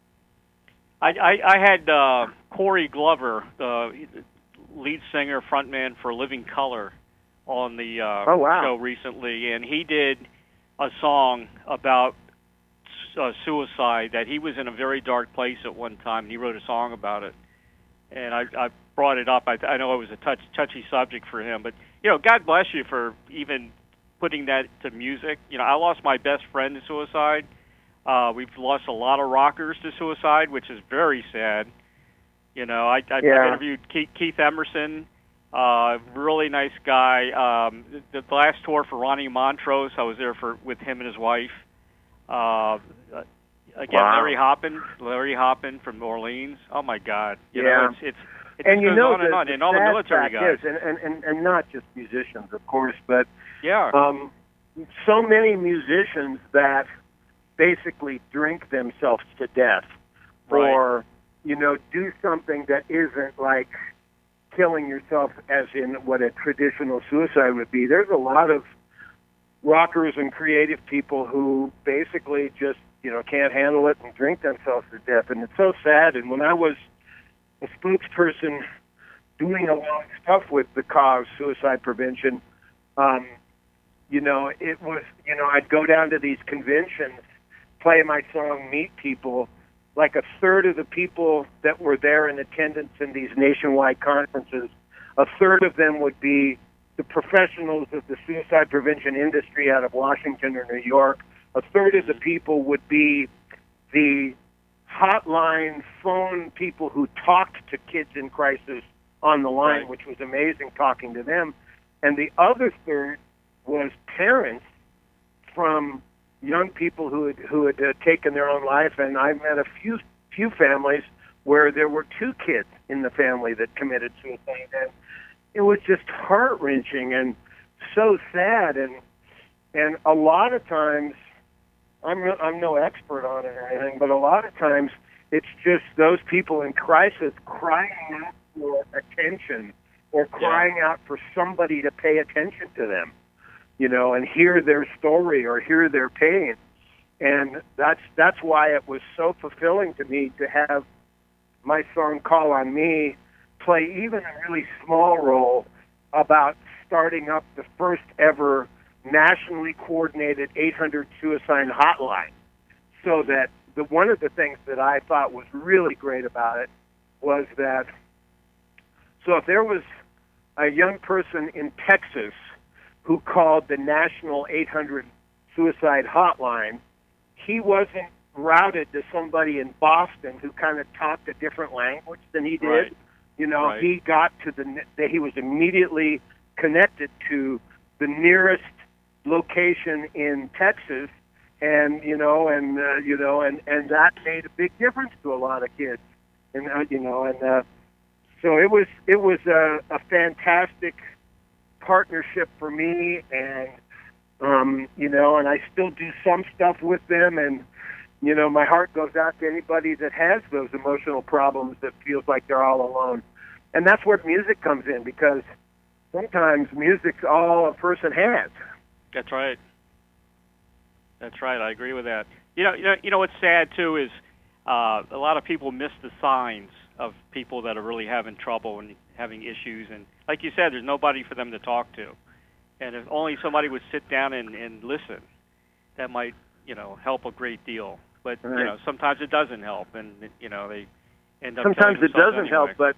I, I, I had uh, Corey Glover, the lead singer, frontman for Living Colour, on the uh, oh, wow. show recently, and he did a song about uh, suicide, that he was in a very dark place at one time, and he wrote a song about it. And I, I brought it up. I, I know it was a touch, touchy subject for him, but, you know, God bless you for even putting that to music. You know, I lost my best friend to suicide. Uh, we've lost a lot of rockers to suicide, which is very sad. You know, I, I, yeah. I interviewed Keith, Keith Emerson, uh, really nice guy. Um, the, the last tour for Ronnie Montrose, I was there for with him and his wife. Uh, again, wow. Larry Hoppin, Larry Hoppin from New Orleans. Oh my God! You yeah. know, it's it's it and just you goes know on the, and on, the and all the military fact guys. Is, and, and, and, and not just musicians, of course, but yeah, um, so many musicians that basically drink themselves to death, right. or you know, do something that isn't like killing yourself, as in what a traditional suicide would be. There's a lot of rockers and creative people who basically just, you know, can't handle it and drink themselves to death, and it's so sad. And when I was a spokesperson doing a lot of stuff with the cause, suicide prevention, um, you know, it was, you know, I'd go down to these conventions, play my song, meet people. Like a third of the people that were there in attendance in these nationwide conferences, a third of them would be the professionals of the suicide prevention industry out of Washington or New York. A third of the people would be the hotline phone people who talked to kids in crisis on the line, right. which was amazing talking to them. And the other third was parents from young people who had who had uh, taken their own life, and I met a few few families where there were two kids in the family that committed suicide, and it was just heart wrenching and so sad. And and a lot of times, I'm I'm no expert on it or anything, but a lot of times it's just those people in crisis crying out for attention or crying yeah. out for somebody to pay attention to them, you know, and hear their story or hear their pain. And that's that's why it was so fulfilling to me to have my song Call on Me play even a really small role about starting up the first ever nationally coordinated eight hundred suicide hotline. So that the one of the things that I thought was really great about it was that, so if there was a young person in Texas who called the national eight hundred suicide hotline, he wasn't routed to somebody in Boston who kind of talked a different language than he did. Right. You know, right. he got to the, that he was immediately connected to the nearest location in Texas, and you know, and uh, you know, and and that made a big difference to a lot of kids, and uh, you know, and uh, so it was it was a, a fantastic partnership for me, and um, you know, and I still do some stuff with them, and you know, my heart goes out to anybody that has those emotional problems that feels like they're all alone, and that's where music comes in, because sometimes music's all a person has. That's right. That's right. I agree with that. You know, you know, you know what's sad too is uh, a lot of people miss the signs of people that are really having trouble and having issues, and like you said, there's nobody for them to talk to. And if only somebody would sit down and, and listen, that might, you know, help a great deal. But right. you know, sometimes it doesn't help, and you know, they end up. Sometimes it doesn't anyway. help, but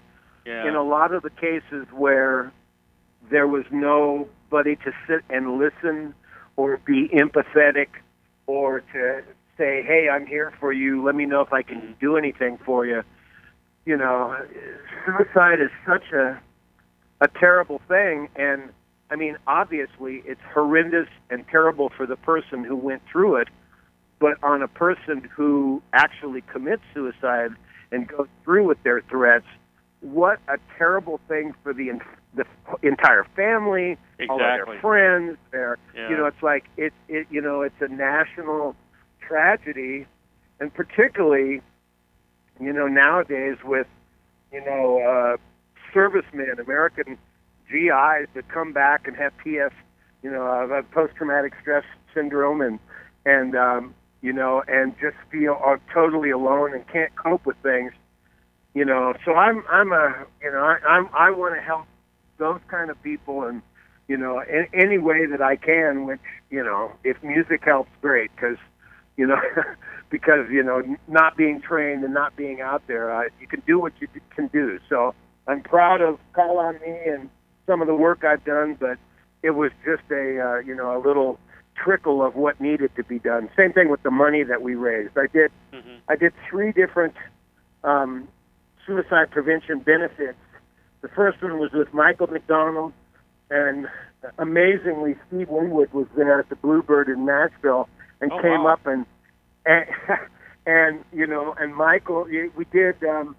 Yeah. in a lot of the cases where there was nobody to sit and listen or be empathetic or to say, hey, I'm here for you, let me know if I can do anything for you. You know, suicide is such a a terrible thing, and I mean, obviously, it's horrendous and terrible for the person who went through it, but on a person who actually commits suicide and goes through with their threats, what a terrible thing for the the entire family, exactly. all of their friends. Their, yeah. you know, it's like it, it. You know, it's a national tragedy, and particularly, you know, nowadays with, you know, uh, servicemen, American G Is that come back and have P S, you know, uh, post-traumatic stress syndrome, and and um, you know, and just feel uh, totally alone and can't cope with things. You know, so I'm I'm a you know I I'm, I want to help those kind of people, and you know, in any way that I can. Which, you know, if music helps, great, because you know, because you know, not being trained and not being out there, uh, you can do what you can do. So I'm proud of Call on Me and some of the work I've done, but it was just a uh, you know a little trickle of what needed to be done. Same thing with the money that we raised. I did mm-hmm. I did three different um, suicide prevention benefits. The first one was with Michael McDonald, and amazingly, Steve Winwood was there at the Bluebird in Nashville and oh, came wow. up and and and you know and Michael, we did um,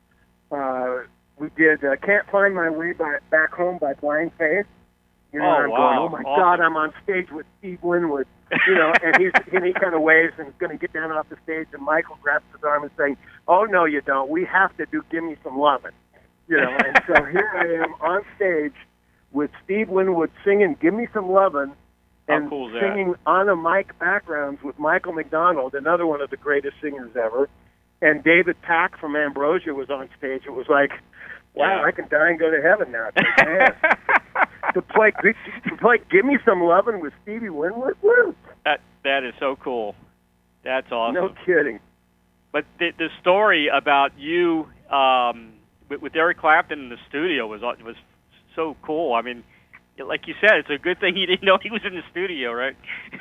uh, we did uh, Can't Find My Way by, Back Home by Blind Faith. You know, oh, I'm wow. going, oh my awesome. God, I'm on stage with Steve Winwood. You know, and he's and he kind of waves and is going to get down off the stage, and Michael grabs his arm and saying, "Oh no, you don't. We have to do Give Me Some Lovin'." You know, and so here I am on stage with Steve Winwood singing "Give Me Some Lovin'," and How cool is that? singing on a mic backgrounds with Michael McDonald, another one of the greatest singers ever, and David Pack from Ambrosia was on stage. It was like, wow, yeah. I can die and go to heaven now. It's like, man, to play to play "Give Me Some Lovin'" with Stevie Winwood, woo! That that is so cool. That's awesome. No kidding. But the the story about you um, with, with Eric Clapton in the studio was was so cool. I mean, like you said, it's a good thing you didn't know he was in the studio, right?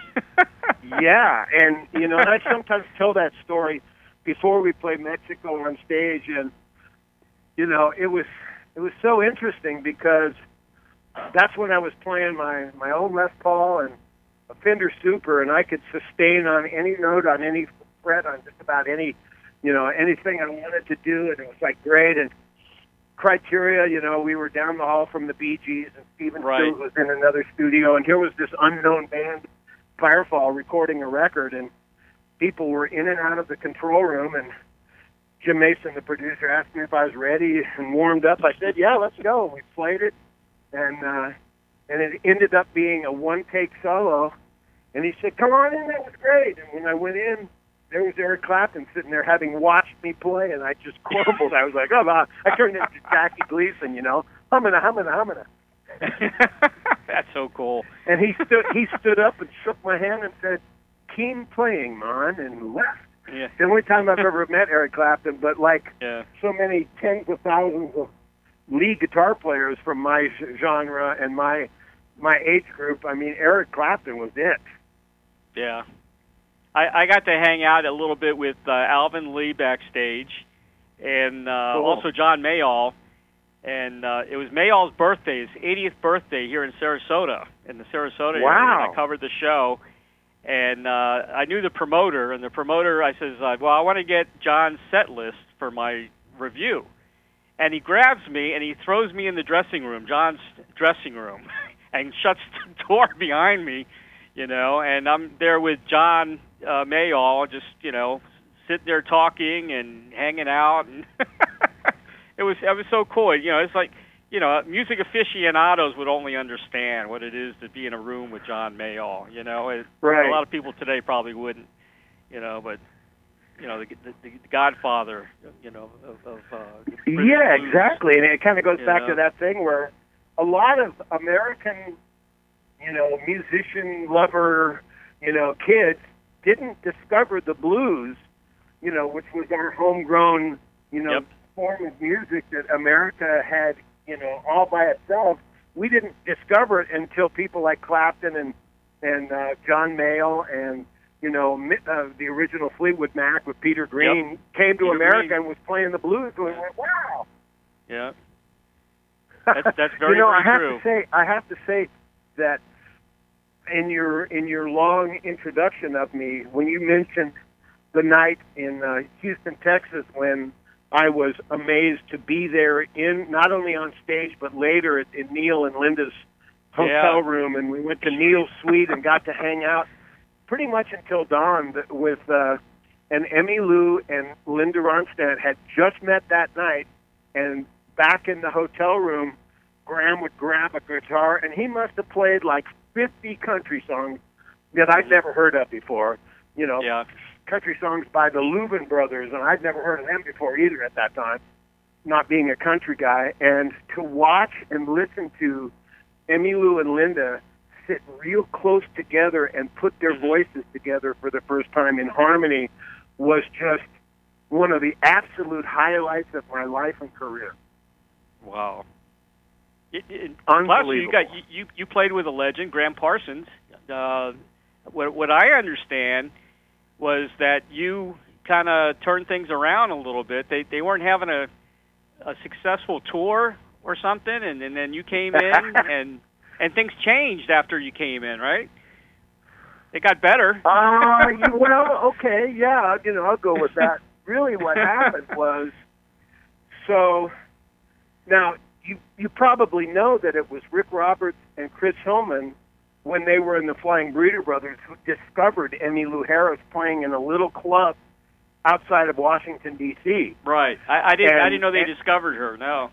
Yeah, and you know, I sometimes tell that story before we play Mexico on stage, and you know, it was it was so interesting because that's when I was playing my my old Les Paul and a Fender Super, and I could sustain on any note, on any fret, on just about any, you know, anything I wanted to do, and it was like great. And Criteria, you know, we were down the hall from the Bee Gees, and Steven right. Stills was in another studio, and here was this unknown band, Firefall, recording a record, and people were in and out of the control room, and Jim Mason, the producer, asked me if I was ready and warmed up. I said, yeah, let's go. We played it, and uh, and it ended up being a one-take solo. And he said, come on in, that was great. And when I went in, there was Eric Clapton sitting there having watched me play, and I just crumbled. I was like, oh, wow. I turned into Jackie Gleason, you know, humming, humming, humming. That's so cool. And he stood, he stood up and shook my hand and said, keen playing, man, and left. Yeah. The only time I've ever met Eric Clapton, but like yeah. so many tens of thousands of lead guitar players from my genre and my my age group, I mean, Eric Clapton was it. Yeah. I, I got to hang out a little bit with uh, Alvin Lee backstage, and uh, cool. also John Mayall. And uh, it was Mayall's birthday, his eightieth birthday here in Sarasota, in the Sarasota wow. area. And I covered the show. And uh, I knew the promoter, and the promoter, I says, uh, well, I want to get John's set list for my review. And he grabs me, and he throws me in the dressing room, John's dressing room, and shuts the door behind me, you know, and I'm there with John uh, Mayall, just, you know, sitting there talking and hanging out. And it was it was so cool. You know, it's like, you know, music aficionados would only understand what it is to be in a room with John Mayall. You know, it, right. a lot of people today probably wouldn't. You know, but you know, the, the, the Godfather. You know, of, of uh, yeah, exactly, and it kind of goes back know? to that thing where a lot of American, you know, musician lover, you know, kids didn't discover the blues, you know, which was our homegrown, you know. Yep. form of music that America had, you know, all by itself. We didn't discover it until people like Clapton and and uh, John Mayall and, you know, uh, the original Fleetwood Mac with Peter Green yep. came to Peter America Green. and was playing the blues, and we went, wow. Yeah. That's, that's very, you know, very I have true. To say, I have to say that in your in your long introduction of me, when you mentioned the night in uh, Houston, Texas, when I was amazed to be there in not only on stage but later at, in Neil and Linda's hotel yeah. room, and we went to Neil's suite and got to hang out pretty much until dawn with uh, and Emmylou and Linda Ronstadt had just met that night, and back in the hotel room, Graham would grab a guitar, and he must have played like fifty country songs that I'd never heard of before. You know, yeah. country songs by the Louvin brothers, and I'd never heard of them before either at that time, not being a country guy. And to watch and listen to Emmylou and Linda sit real close together and put their mm-hmm. voices together for the first time in harmony was just one of the absolute highlights of my life and career. Wow. It, it, Unbelievable. Plus, you got you, you you played with a legend, Graham Parsons. Uh, what what I understand was that you kind of turned things around a little bit. They they weren't having a a successful tour or something, and, and then you came in and and things changed after you came in, right? It got better. uh, you, well, okay, yeah, you know, I'll go with that. Really, what happened was, so now. You, you probably know that it was Rick Roberts and Chris Hillman, when they were in the Flying Breeder Brothers, who discovered Emmylou Harris playing in a little club outside of Washington, D C Right. I, I didn't. And, I didn't know they and, discovered her. No.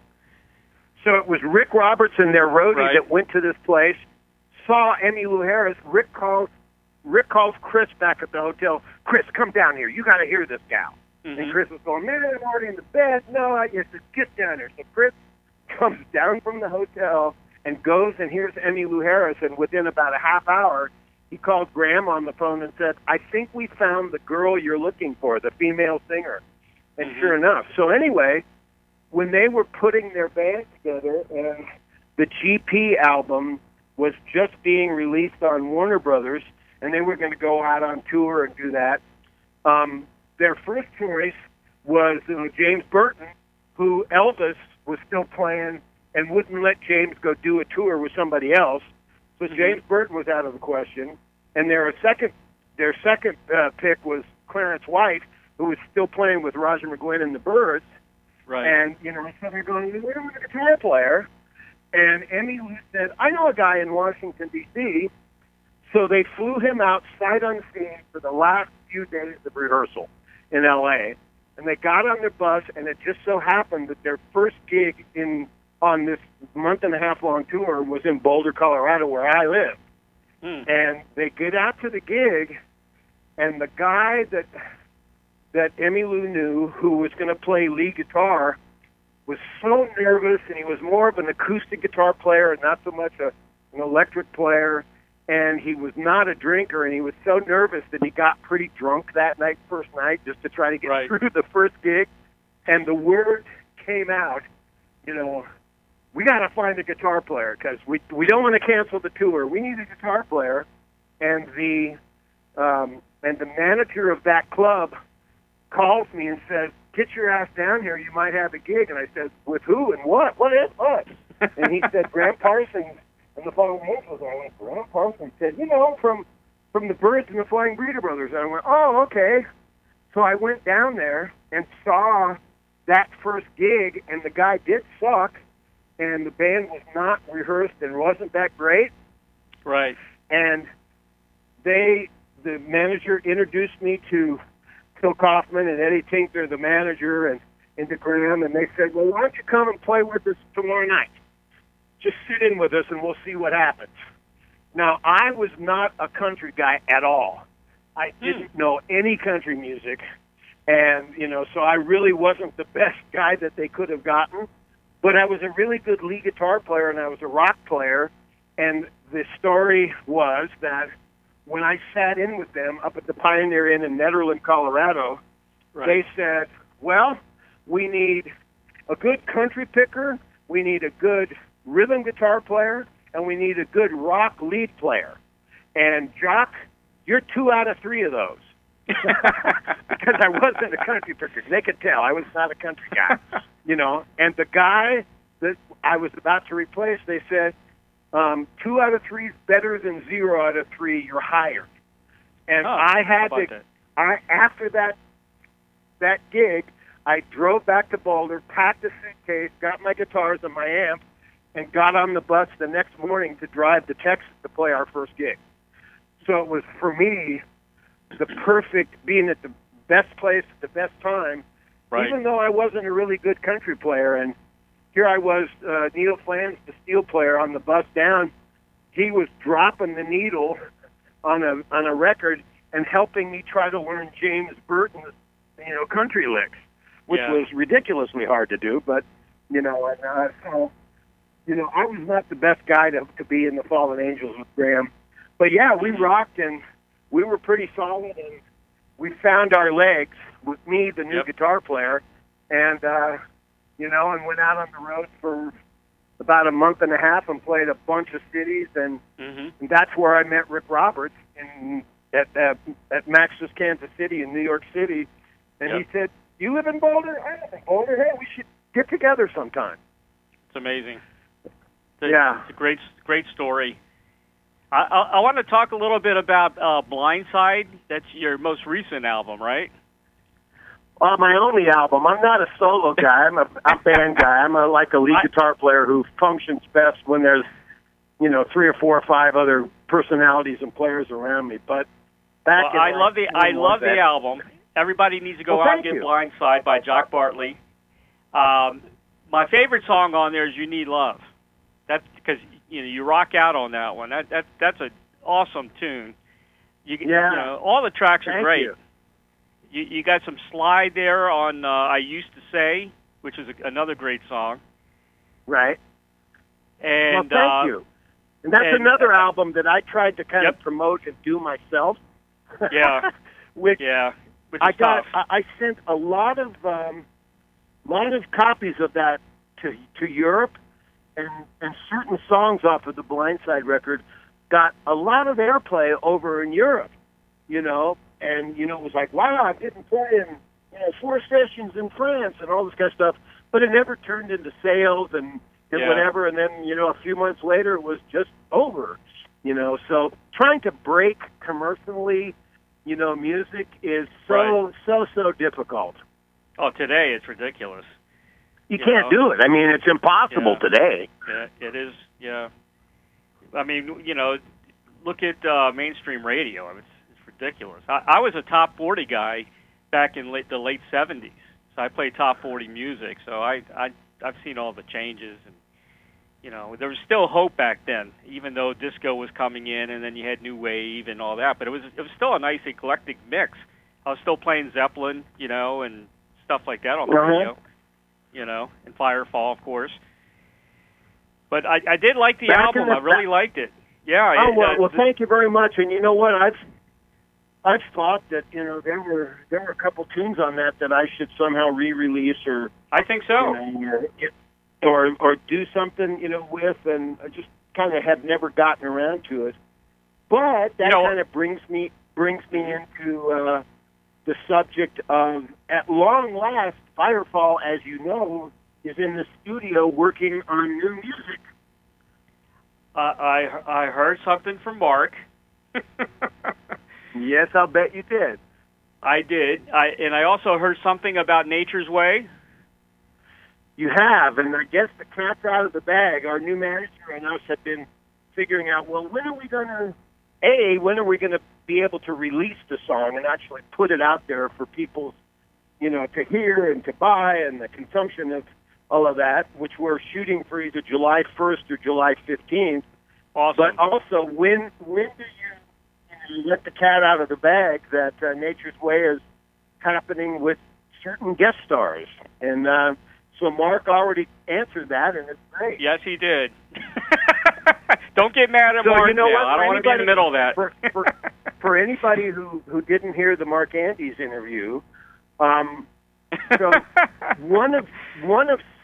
So it was Rick Roberts and their roadie right. that went to this place, saw Emmylou Harris. Rick calls Rick calls Chris back at the hotel. Chris, come down here. You got to hear this gal. Mm-hmm. And Chris was going, man, I'm already in the bed. No, I just get down here. So Chris comes down from the hotel and goes and hears Emmylou Harris, and within about a half hour, he called Graham on the phone and said, I think we found the girl you're looking for, the female singer. And mm-hmm. sure enough. So anyway, when they were putting their band together, and the G P album was just being released on Warner Brothers, and they were going to go out on tour and do that, um, their first choice was you know, James Burton, who Elvis was still playing and wouldn't let James go do a tour with somebody else. So mm-hmm. James Burton was out of the question. And their second their second uh, pick was Clarence White, who was still playing with Roger McGuinn and the Byrds. Right. And, you know, so they're going, we don't have a guitar player. And Emmylou said, I know a guy in Washington, D C So they flew him out sight unseen for the last few days of rehearsal in L A And they got on their bus, and it just so happened that their first gig in on this month and a half long tour was in Boulder, Colorado, where I live. hmm. And they get out to the gig, and the guy that that Emmylou knew, who was going to play lead guitar, was so nervous, and he was more of an acoustic guitar player and not so much a, an electric player. And he was not a drinker, and he was so nervous that he got pretty drunk that night, first night, just to try to get right. through the first gig. And the word came out, you know, we got to find a guitar player because we we don't want to cancel the tour. We need a guitar player. And the um, and the manager of that club calls me and says, "Get your ass down here. You might have a gig." And I said, "With who and what? What is what?" And he said, "Graham Parsons." And the following Angels, I went, Graham Parsons said, you know, from from the Byrds and the Flying Breeder Brothers. And I went, oh, okay. So I went down there and saw that first gig, and the guy did suck, and the band was not rehearsed and wasn't that great. Right. And they, the manager introduced me to Phil Kaufman and Eddie Tinkler, the manager, and, and to Graham, and they said, well, why don't you come and play with us tomorrow night? Just sit in with us and we'll see what happens. Now, I was not a country guy at all. I didn't hmm. know any country music. And, you know, so I really wasn't the best guy that they could have gotten. But I was a really good lead guitar player, and I was a rock player. And the story was that when I sat in with them up at the Pioneer Inn in Nederland, Colorado, right. they said, well, we need a good country picker, we need a good rhythm guitar player, and we need a good rock lead player. And Jock, you're two out of three of those. Because I wasn't a country picker. They could tell I was not a country guy, you know. And the guy that I was about to replace, they said, um, two out of three is better than zero out of three. You're hired. And oh, I had to. That? I after that that gig, I drove back to Boulder, packed a suitcase, got my guitars and my amp, and got on the bus the next morning to drive to Texas to play our first gig. So it was, for me, the perfect, being at the best place at the best time, right. Even though I wasn't a really good country player. And here I was, uh, Neil Flans, the steel player, on the bus down. He was dropping the needle on a on a record and helping me try to learn James Burton's, you know, country licks, which yeah. was ridiculously hard to do. But, you know, and uh, so, you know, I was not the best guy to, to be in the Fallen Angels with Graham. But, yeah, we rocked, and we were pretty solid, and we found our legs with me, the new yep. guitar player, and, uh, you know, and went out on the road for about a month and a half and played a bunch of cities, and, mm-hmm. and that's where I met Rick Roberts in, at, uh, at Max's Kansas City in New York City, and yep. he said, "You live in Boulder? I live in Boulder. Hey, we should get together sometime." It's amazing. It's a, yeah. It's a great, great story. I, I, I want to talk a little bit about uh, Blindside. That's your most recent album, right? Well, my only album. I'm not a solo guy. I'm a, a band guy. I'm a, like a lead I, guitar player who functions best when there's, you know, three or four or five other personalities and players around me. But back well, in I love the I love that, the album. Everybody needs to go well, out and get you. Blindside by Jock Bartley. Um, my favorite song on there is "You Need Love." That's because you know you rock out on that one. That that that's an awesome tune. You, yeah. you know all the tracks are Thank great. You. You, you got some slide there on uh, "I Used to Say," which is a, another great song. Right. And well, thank uh, you. And that's and, another uh, album that I tried to kind yep. of promote and do myself. Yeah. Which yeah. Which I is got. tough. I, I sent a lot of um, lot of copies of that to to Europe, and and certain songs off of the Blindside record got a lot of airplay over in Europe. You know. And, you know, it was like, wow, I didn't play in, you know, four sessions in France and all this kind of stuff. But it never turned into sales and, and yeah. whatever. And then, you know, a few months later, it was just over, you know. So trying to break commercially, you know, music is so, right. so, so difficult. Oh, today it's ridiculous. You, you can't know? do it. I mean, it's impossible yeah. today. Yeah, it is, yeah. I mean, you know, look at uh, mainstream radio. I mean, ridiculous. I, I was a top forty guy back in late, the late seventies, so I played top forty music. So I, I I've seen all the changes, and you know there was still hope back then, even though disco was coming in, and then you had new wave and all that. But it was it was still a nice eclectic mix. I was still playing Zeppelin, you know, and stuff like that on the uh-huh. radio, you know, and Firefall, of course. But I, I did like the back album. The, I really liked it. Yeah. Oh it, well, uh, well, thank you very much. And you know what, I've. I've thought that you know there were there were a couple tunes on that that I should somehow re-release or I think so, you know, or or do something you know with, and I just kind of have never gotten around to it. But that you know, kind of brings me brings me into uh, the subject of, at long last, Firefall, as you know, is in the studio working on new music. Uh, I I heard something from Mark. Yes, I'll bet you did. I did. I and I also heard something about Nature's Way. You have, and I guess the cat's out of the bag. Our new manager and us have been figuring out, well, when are we going to, A, when are we going to be able to release the song and actually put it out there for people, you know, to hear and to buy and the consumption of all of that, which we're shooting for either July first or July fifteenth. Awesome. But also, when when do you, you know, let the cat out of the bag that uh, Nature's Way is happening with certain guest stars? And uh, so Mark already answered that, and it's great. Yes, he did. Don't get mad at so, Mark you know now. what, I don't want to be in the middle of that. For, for, for anybody who, who didn't hear the Mark Andes interview, um, so one of one of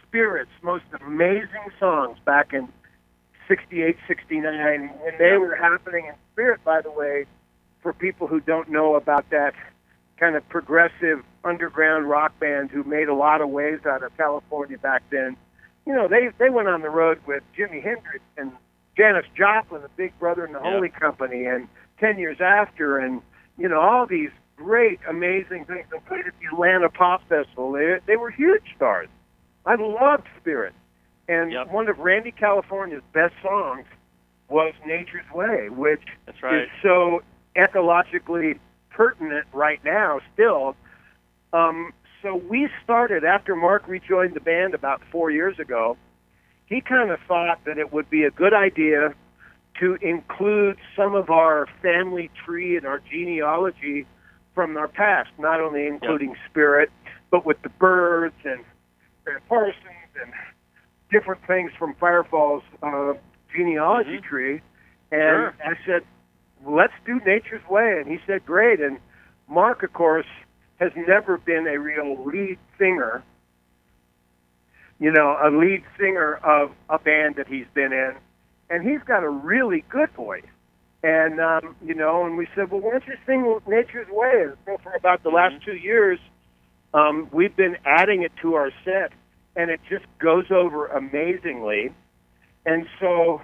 Spirit's most amazing songs back in sixty-eight, sixty-nine, when they were happening. And Spirit, by the way, for people who don't know about that kind of progressive underground rock band who made a lot of waves out of California back then, you know, they, they went on the road with Jimi Hendrix and Janis Joplin, the Big Brother and the Yeah. Holy Company, and ten years after, and, you know, all these great, amazing things. They played at the Atlanta Pop Festival. They, they were huge stars. I loved Spirit. And Yep. one of Randy California's best songs was Nature's Way, which That's right. is so ecologically pertinent right now still. Um, so we started, after Mark rejoined the band about four years ago, he kind of thought that it would be a good idea to include some of our family tree and our genealogy from our past, not only including Spirit, but with the Byrds and Grant Parsons and different things from Firefall's uh, genealogy Mhm. tree. And Sure. I said, let's do Nature's Way. And he said, great. And Mark, of course, has never been a real lead singer, you know, a lead singer of a band that he's been in. And he's got a really good voice. And, um, you know, and we said, well, why don't you sing Nature's Way? And so for about the last two years, um, we've been adding it to our set, and it just goes over amazingly. And so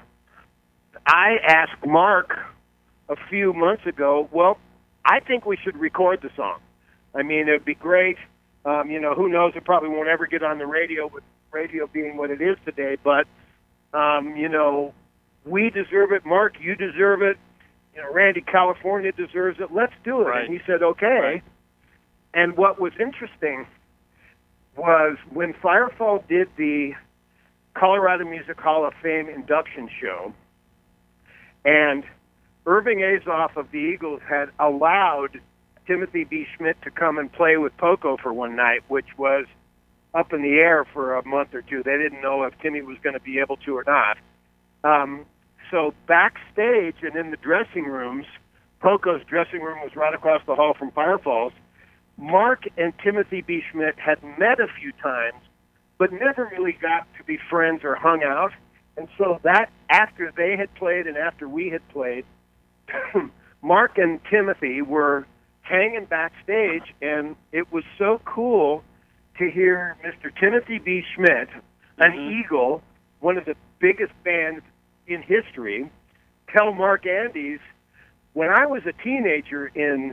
I asked Mark a few months ago, well, I think we should record the song. I mean, it would be great. Um, you know, who knows? It probably won't ever get on the radio, with radio being what it is today. But, um, you know, we deserve it. Mark, you deserve it. You know, Randy California deserves it. Let's do it. Right. And he said, okay. Right. And what was interesting was when Firefall did the Colorado Music Hall of Fame induction show, and Irving Azoff of the Eagles had allowed Timothy B. Schmidt to come and play with Poco for one night, which was up in the air for a month or two. They didn't know if Timmy was going to be able to or not. Um, so backstage and in the dressing rooms, Poco's dressing room was right across the hall from Firefall's. Mark and Timothy B. Schmidt had met a few times, but never really got to be friends or hung out. And so that, after they had played and after we had played, Mark and Timothy were hanging backstage, and it was so cool to hear Mister Timothy B. Schmidt, an Mhm. Eagle, one of the biggest bands in history, tell Mark Andes, when I was a teenager in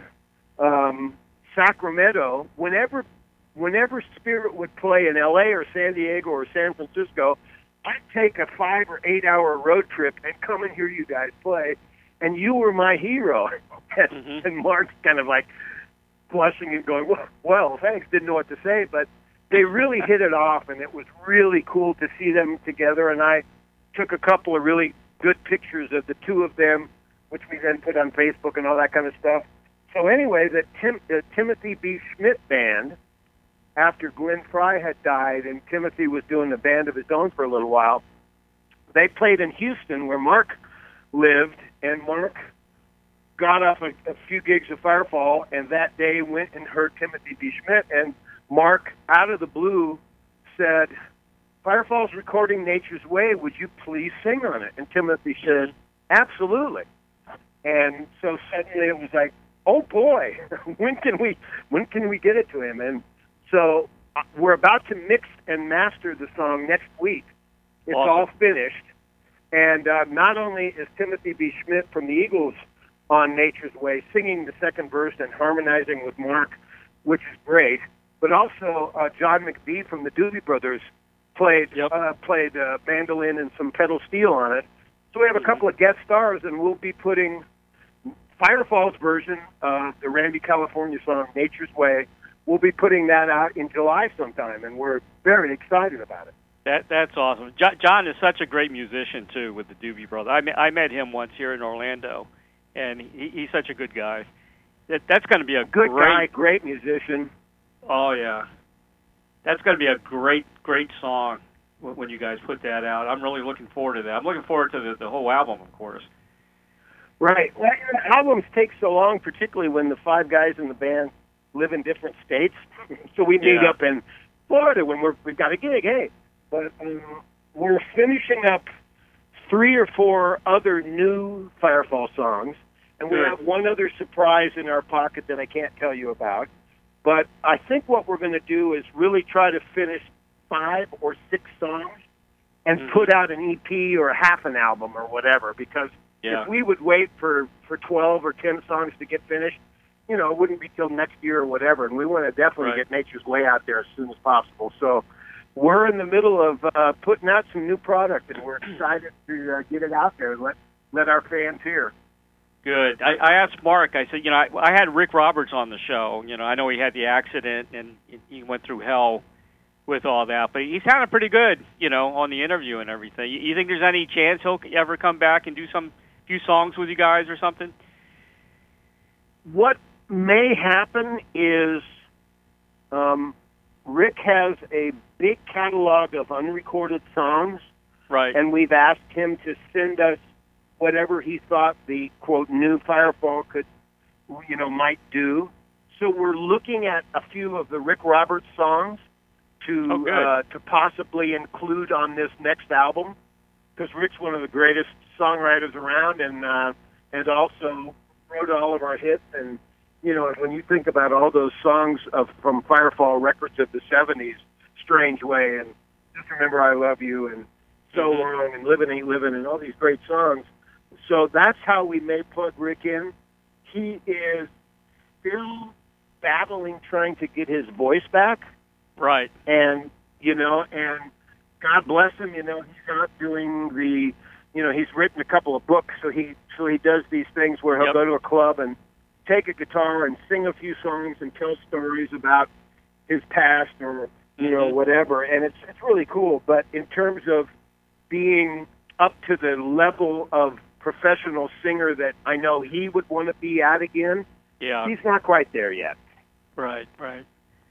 um, Sacramento, whenever whenever Spirit would play in L A or San Diego or San Francisco, I'd take a five or eight hour road trip and come and hear you guys play, and you were my hero. and, Mhm. and Mark's kind of like blushing and going, well, well, thanks, didn't know what to say, but they really hit it off, and it was really cool to see them together, and I took a couple of really good pictures of the two of them, which we then put on Facebook and all that kind of stuff. So anyway, the, Tim, the Timothy B. Schmidt band, after Glenn Frey had died and Timothy was doing a band of his own for a little while, they played in Houston where Mark lived, and Mark got off a, a few gigs of Firefall, and that day went and heard Timothy B. Schmidt, and Mark, out of the blue, said, Firefall's recording Nature's Way, would you please sing on it? And Timothy said, absolutely. And so suddenly it was like, oh boy, when can we when can we get it to him? And so uh, we're about to mix and master the song next week. It's Awesome. all finished. And uh, not only is Timothy B. Schmidt from the Eagles on Nature's Way singing the second verse and harmonizing with Mark, which is great, but also uh, John McVie from the Doobie Brothers played Yep. uh, played uh, mandolin and some pedal steel on it. So we have a couple of guest stars, and we'll be putting Firefall's version of the Randy California song Nature's Way. We'll be putting that out in July sometime, and we're very excited about it. That that's awesome. Jo- John is such a great musician too with the Doobie Brothers. I met, I met him once here in Orlando, and he, he's such a good guy. That that's going to be a Good great. guy, great musician. Oh yeah, that's going to be a great great song when, when you guys put that out. I'm really looking forward to that. I'm looking forward to the, the whole album, of course. Right. Well, you know, albums take so long, particularly when the five guys in the band live in different states. So we meet Yeah. up in Florida when we're, we've got a gig. Hey, but um, we're finishing up three or four other new Firefall songs, and we Good. have one other surprise in our pocket that I can't tell you about. But I think what we're going to do is really try to finish five or six songs and Mhm. put out an E P or half an album or whatever, because Yeah. if we would wait for, for twelve or ten songs to get finished, you know, it wouldn't be till next year or whatever, and we want to definitely Right. get Nature's Way out there as soon as possible. So we're in the middle of uh, putting out some new product, and we're excited to uh, get it out there and let, let our fans hear. Good. I, I asked Mark, I said, you know, I, I had Rick Roberts on the show. You know, I know he had the accident and he went through hell with all that, but he sounded pretty good, you know, on the interview and everything. You, you think there's any chance he'll ever come back and do some few songs with you guys or something? What may happen is um, Rick has a big catalog of unrecorded songs, Right. and we've asked him to send us whatever he thought the, quote, new Firefall could, you know, might do. So we're looking at a few of the Rick Roberts songs to Oh, good. uh, to possibly include on this next album, because Rick's one of the greatest songwriters around, and uh, and also wrote all of our hits. And you know, when you think about all those songs of from Firefall records of the seventies, "Strange Way" and "Just Remember I Love You" and "So Mhm. Long" and "Livin' Ain't Livin'" and all these great songs. So that's how we may plug Rick in. He is still battling, trying to get his voice back. Right. And, you know, and God bless him, you know, he's not doing the, you know, he's written a couple of books, so he so he does these things where he'll Yep. go to a club and take a guitar and sing a few songs and tell stories about his past or, you know, Mhm. whatever. And it's it's really cool. But in terms of being up to the level of professional singer that I know he would want to be at again, Yeah. he's not quite there yet. Right. Right.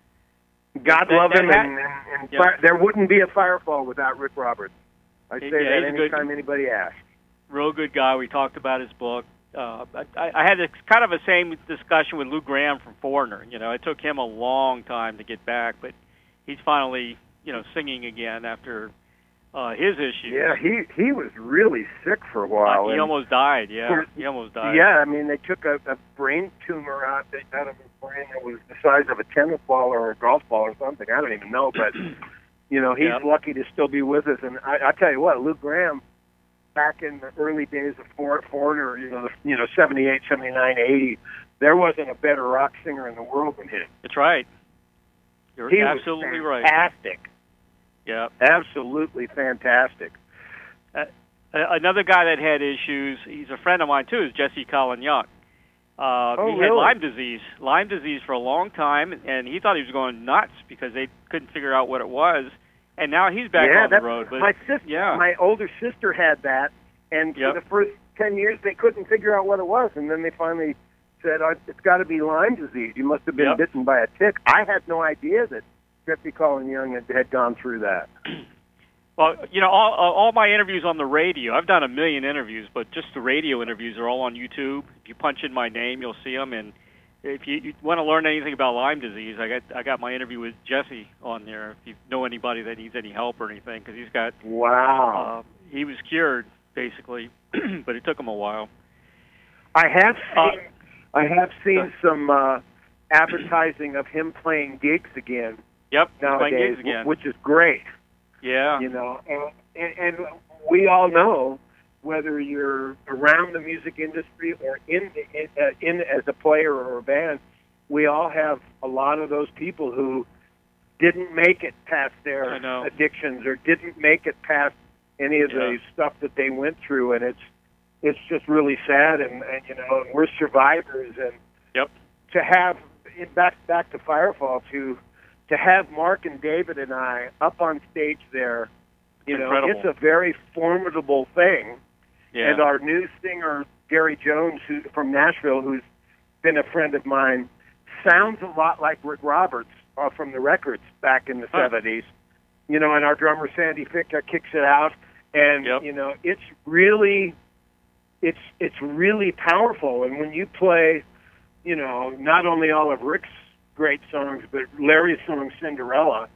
God That- love that him, ha- and, and, and Yeah. fire, there wouldn't be a Firefall without Rick Roberts. I say Yeah, that he's a good- anytime anybody asks. Real good guy. We talked about his book. Uh, I, I had a, kind of a same discussion with Lou Graham from Foreigner. You know, it took him a long time to get back, but he's finally, you know, singing again after uh, his issues. Yeah, he he was really sick for a while. Uh, he and- almost died. Yeah, For- he almost died. Yeah, I mean, they took a, a brain tumor out, out of his brain that was the size of a tennis ball or a golf ball or something. I don't even know, but, you know, he's Yeah. lucky to still be with us. And I, I tell you what, Lou Graham, back in the early days of For- Foreigner, you know, the, you know, seventy-eight, seventy-nine, eighty, there wasn't a better rock singer in the world than him. That's right. You're He absolutely was right. fantastic. Yeah. Absolutely fantastic. Uh, another guy that had issues, he's a friend of mine too, is Jesse Colin Young. Uh, Oh, he had really? Lyme disease, Lyme disease for a long time, and he thought he was going nuts because they couldn't figure out what it was. And now he's back yeah, on the that- road. But my sister, yeah. my older sister had that, and Yep. for the first ten years they couldn't figure out what it was, and then they finally said, oh, "It's got to be Lyme disease. You must have been Yep. bitten by a tick." I had no idea that Jesse Colin Young had, had gone through that. Well, you know, all all my interviews on the radio, I've done a million interviews, but just the radio interviews are all on YouTube. If you punch in my name, you'll see them. And if you, you want to learn anything about Lyme disease, I got I got my interview with Jesse on there. If you know anybody that needs any help or anything, because he's got Wow. uh, he was cured basically, but it took him a while. I have Uh, seen, I have seen some uh, advertising of him playing gigs again Yep, he's playing nowadays, gigs again. which is great. Yeah, You know, and, and, and we all know, whether you're around the music industry or in, in, uh, in as a player or a band, we all have a lot of those people who didn't make it past their I know. addictions or didn't make it past any of Yeah. the stuff that they went through, and it's it's just really sad. And, and you know, we're survivors, and Yep. to have in back back to Firefall to to have Mark and David and I up on stage there, you know, Incredible. it's a very formidable thing. yeah. And our new singer, Gary Jones, who from Nashville, who's been a friend of mine, sounds a lot like Rick Roberts uh, from the records back in the Huh. seventies. You know, and our drummer Sandy Ficta kicks it out, and Yep. you know, it's really, it's it's really powerful. And when you play, you know, not only all of Rick's great songs, but Larry's song Cinderella,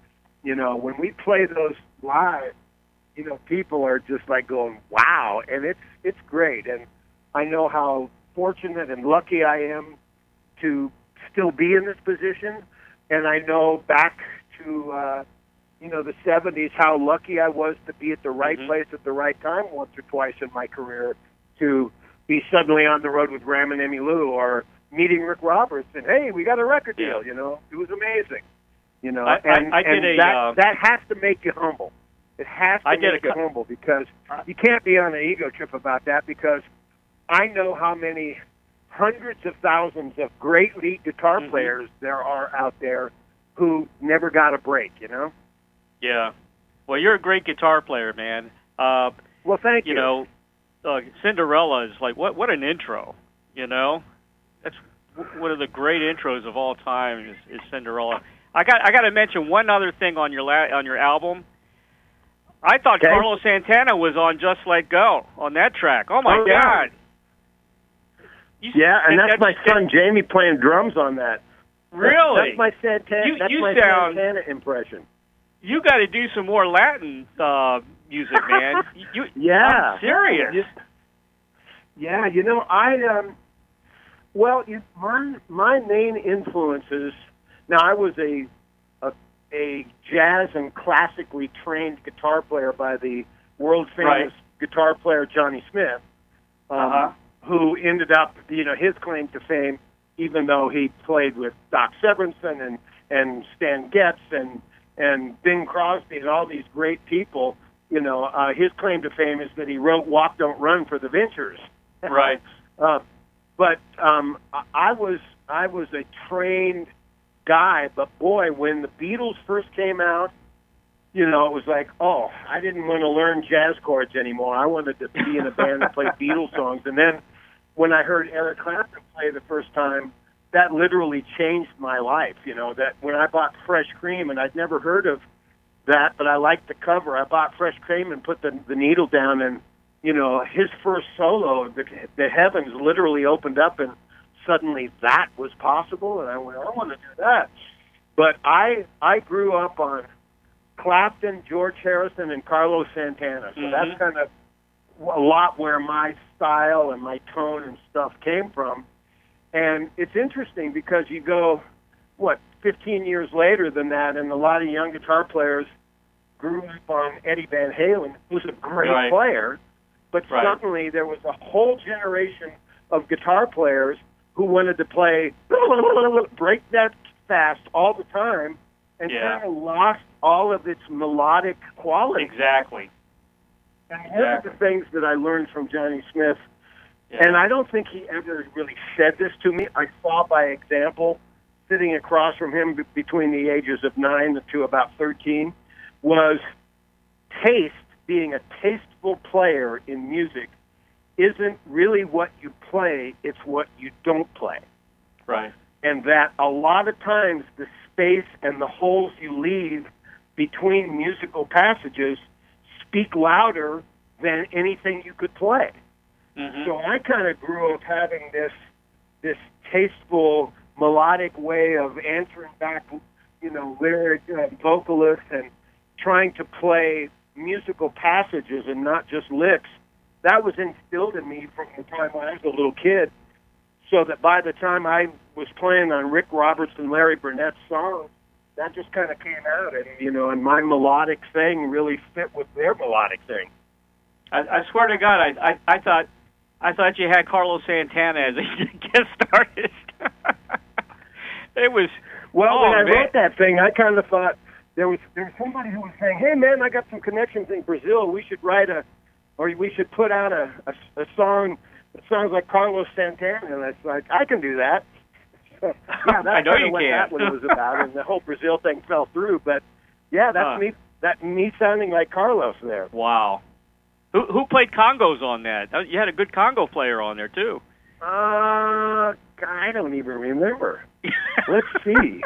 You know, when we play those live, you know, people are just like going, wow, and it's it's great. And I know how fortunate and lucky I am to still be in this position. And I know back to, uh, you know, the seventies, how lucky I was to be at the right mm-hmm. place at the right time once or twice in my career, to be suddenly on the road with Ram and Emmylou, or meeting Rick Roberts and, hey, we got a record deal, yeah. you know. It was amazing. You know, I, and, I, I and did a, that, uh, that has to make you humble. It has to I did make a, you humble, because you can't be on an ego trip about that, because I know how many hundreds of thousands of great lead guitar mm-hmm. players there are out there who never got a break, you know? Yeah. Well, you're a great guitar player, man. Uh, well, thank you. You know, uh, Cinderella is like, what What an intro, you know? That's one of the great intros of all time is, is Cinderella. I got I got to mention one other thing on your la- on your album. I thought okay. Carlos Santana was on Just Let Go on that track. Oh my oh, yeah. God! You, yeah, and that's, that's my son Jamie playing drums on that. Really? That's my Santana. You, that's you my sound, Santana impression. You got to do some more Latin uh, music, man. you, yeah, I'm serious. You, yeah, you know, I um, well, you, my my main influences. Now, I was a, a a jazz and classically trained guitar player by the world famous right. guitar player Johnny Smith, um, uh-huh. who ended up, you know, his claim to fame, even though he played with Doc Severinsen and and Stan Getz and and Bing Crosby and all these great people, you know, uh, his claim to fame is that he wrote "Walk Don't Run" for the Ventures. Right. uh, but um, I was I was a trained guy, but boy, when the Beatles first came out, you know, it was like, oh, I didn't want to learn jazz chords anymore. I wanted to be in a band that played Beatles songs. And then when I heard Eric Clapton play the first time, that literally changed my life. You know, that when I bought Fresh Cream, and I'd never heard of that, but I liked the cover. I bought Fresh Cream and put the, the needle down, and, you know, his first solo, the, the heavens literally opened up, and suddenly that was possible, and I went, I want to do that. But I I grew up on Clapton, George Harrison, and Carlos Santana. So mm-hmm. that's kind of a lot where my style and my tone and stuff came from. And it's interesting because you go, what, fifteen years later than that, and a lot of young guitar players grew up on Eddie Van Halen, who's a great right. player, but right. suddenly there was a whole generation of guitar players who wanted to play breakneck fast all the time, and yeah. kind of lost all of its melodic quality. Exactly. And one exactly. of the things that I learned from Johnny Smith, yeah. and I don't think he ever really said this to me, I saw by example, sitting across from him b- between the ages of nine to about thirteen, was taste, being a tasteful player in music, isn't really what you play, it's what you don't play. Right. And that a lot of times the space and the holes you leave between musical passages speak louder than anything you could play. Mm-hmm. So I kind of grew up having this this tasteful, melodic way of answering back, you know, lyric uh, vocalists and trying to play musical passages and not just licks. That was instilled in me from the time I was a little kid, so that by the time I was playing on Rick Roberts and Larry Burnett's songs, that just kind of came out, and you know, and my melodic thing really fit with their melodic thing. I, I swear to God, I, I I thought I thought you had Carlos Santana as a guest artist. It was well oh, when I man. wrote that thing, I kind of thought there was there was somebody who was saying, "Hey man, I got some connections in Brazil. We should write a." Or we should put out a, a, a song that sounds like Carlos Santana. And it's like, I can do that. So, yeah, that's I know kind you of what can. that one was about. And the whole Brazil thing fell through. But, yeah, that's huh. me that me sounding like Carlos there. Wow. Who who played congos on that? You had a good congo player on there, too. Uh, I don't even remember. Let's see.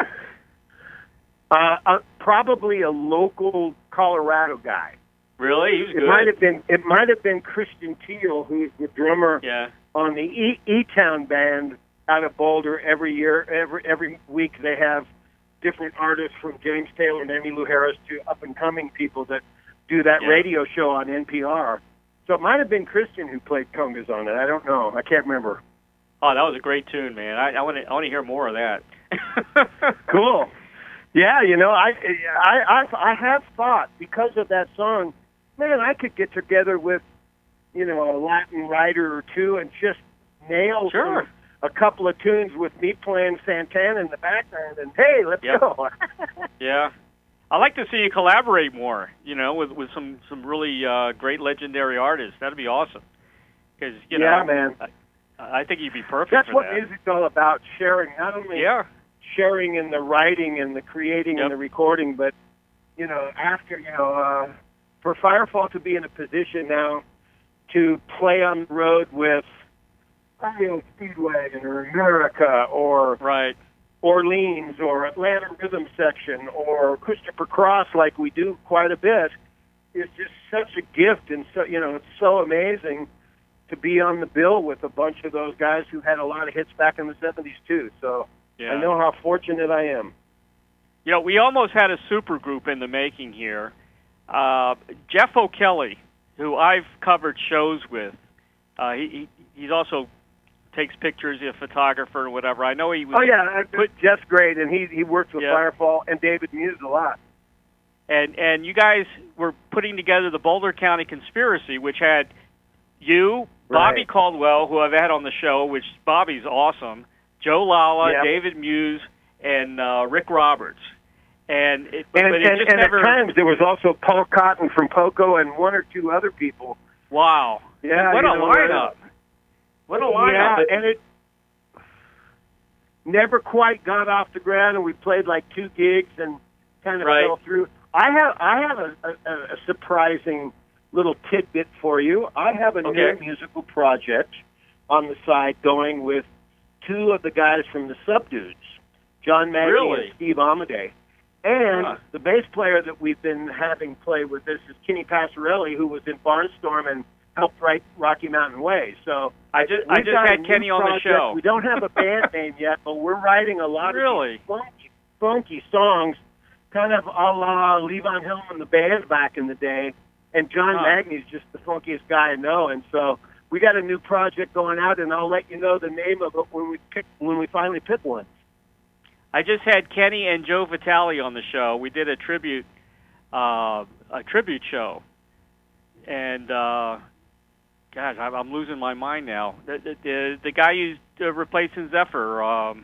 Uh, uh, probably a local Colorado guy. Really? He was good. It might have been. It might have been Christian Teal, who's the drummer yeah. on the E- E-Town band out of Boulder. Every year, every every week, they have different artists from James Taylor and Emmylou Harris to up-and-coming people that do that Yeah. radio show on N P R. So it might have been Christian who played congas on it. I don't know. I can't remember. Oh, that was a great tune, man. I, I want to I want to hear more of that. Cool. Yeah, you know, I, I, I, I have thought, because of that song, man, I could get together with, you know, a Latin writer or two and just nail Sure. some, a couple of tunes with me playing Santana in the background, and hey, let's Yep. go. Yeah. I'd like to see you collaborate more, you know, with, with some, some really uh, great legendary artists. That'd be awesome. Because, you know, Yeah, man. I, I think you'd be perfect That's for what that. music's all about, sharing, not only Yeah. sharing in the writing and the creating Yep. and the recording, but, you know, after, you know, uh, for Firefall to be in a position now to play on the road with Ohio Speedway or America or Right. Orleans or Atlanta Rhythm Section or Christopher Cross, like we do quite a bit, is just such a gift. And so, you know, it's so amazing to be on the bill with a bunch of those guys who had a lot of hits back in the seventies too. So Yeah. I know how fortunate I am. You know, we almost had a super group in the making here. Uh, Jeff O'Kelly, who I've covered shows with, uh, he, he he's also takes pictures, he's a photographer or whatever. I know he was. Oh yeah, put, Jeff's great, and he he works with Yeah. Firefall and David Muse a lot. and and you guys were putting together the Boulder County Conspiracy, which had you, Bobby Right. Caldwell, who I've had on the show, which Bobby's awesome, Joe Lala, Yep. David Muse, and uh, Rick Roberts. And it, And, but it and, just and never. at times there was also Paul Cotton from Poco and one or two other people. Wow. Yeah, What you a know, lineup. What a lineup. Yeah, and it never quite got off the ground, and we played like two gigs and kind of Right. fell through. I have I have a, a, a surprising little tidbit for you. I have a Okay. new musical project on the side going with two of the guys from the Subdudes, John Magny Really? and Steve Amadei. And Huh. the bass player that we've been having play with this is Kenny Passarelli, who was in Barnstorm and helped write Rocky Mountain Way. So I just I we've just got a had new Kenny on the project. show. We don't have a band name yet, but we're writing a lot Really? of these funky, funky songs, kind of a la Levon Helm and the band back in the day. And John Huh. Magny's just the funkiest guy I know. And so we got a new project going out, and I'll let you know the name of it when we pick when we finally pick one. I just had Kenny and Joe Vitale on the show. We did a tribute, uh, a tribute show, and uh, gosh, I'm, I'm losing my mind now. The the, the, the guy who's uh, replacing Zephyr, um,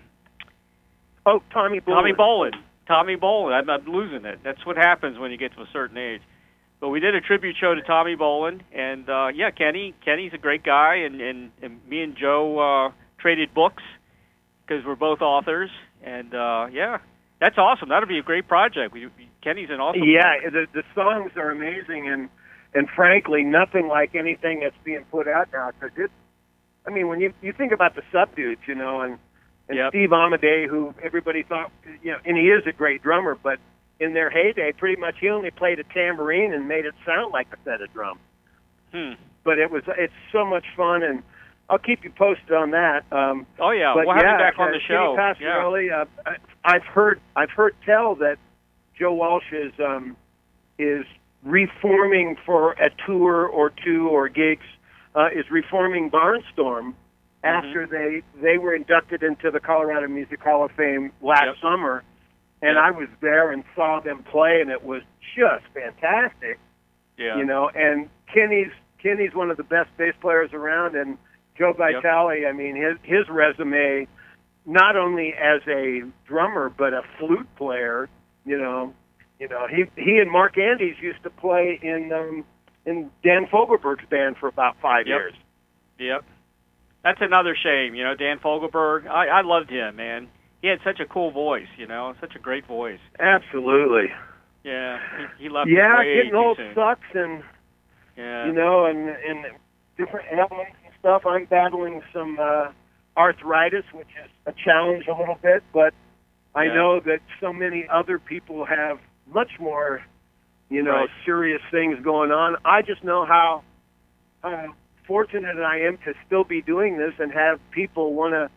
Oh, Tommy Boland. Tommy Bolin. Tommy Bolin. I'm, I'm losing it. That's what happens when you get to a certain age. But we did a tribute show to Tommy Bolin, and uh, yeah, Kenny. Kenny's a great guy, and, and, and me and Joe uh, traded books because we're both authors. And uh, yeah, that's awesome. That'll be a great project. We, Kenny's an awesome. Yeah, guy. the, the songs are amazing, and and frankly, nothing like anything that's being put out now. Because it, I mean, when you you think about the Subdudes, you know, and and Yep. Steve Amadei, who everybody thought, you know, and he is a great drummer, but in their heyday, pretty much he only played a tambourine and made it sound like a set of drums. Hmm. But it was it's so much fun, and I'll keep you posted on that. Um, Oh yeah, But we'll have yeah, you back on uh, the show. Kenny Yeah. Passarelli, uh, I- I've heard I've heard tell that Joe Walsh is um, is reforming for a tour or two or gigs. Uh, is reforming Barnstorm after they they were inducted into the Colorado Music Hall of Fame last Yep. summer, and Yep. I was there and saw them play, and it was just fantastic. Yeah. You know, and Kenny's Kenny's one of the best bass players around, and Joe Vitale, I mean, his his resume, not only as a drummer but a flute player, you know, you know, he he and Mark Andes used to play in um, in Dan Fogelberg's band for about five Yep. years. Yep. That's another shame, you know, Dan Fogelberg. I, I loved him, man. He had such a cool voice, you know, such a great voice. Absolutely. Yeah, he, he left Yeah, way getting too old soon. sucks, and Yeah. you know, and and different ailments and stuff. I'm battling some uh, arthritis, which is a challenge a little bit, but I Yeah. know that so many other people have much more, you know, Right. serious things going on. I just know how uh, fortunate I am to still be doing this and have people want to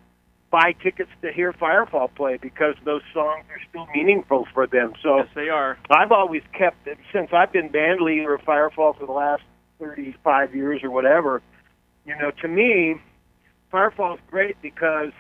buy tickets to hear Firefall play because those songs are still meaningful for them. So yes, they are. I've always kept it, since I've been band leader of Firefall for the last thirty-five years or whatever, you know, to me, Firefall is great because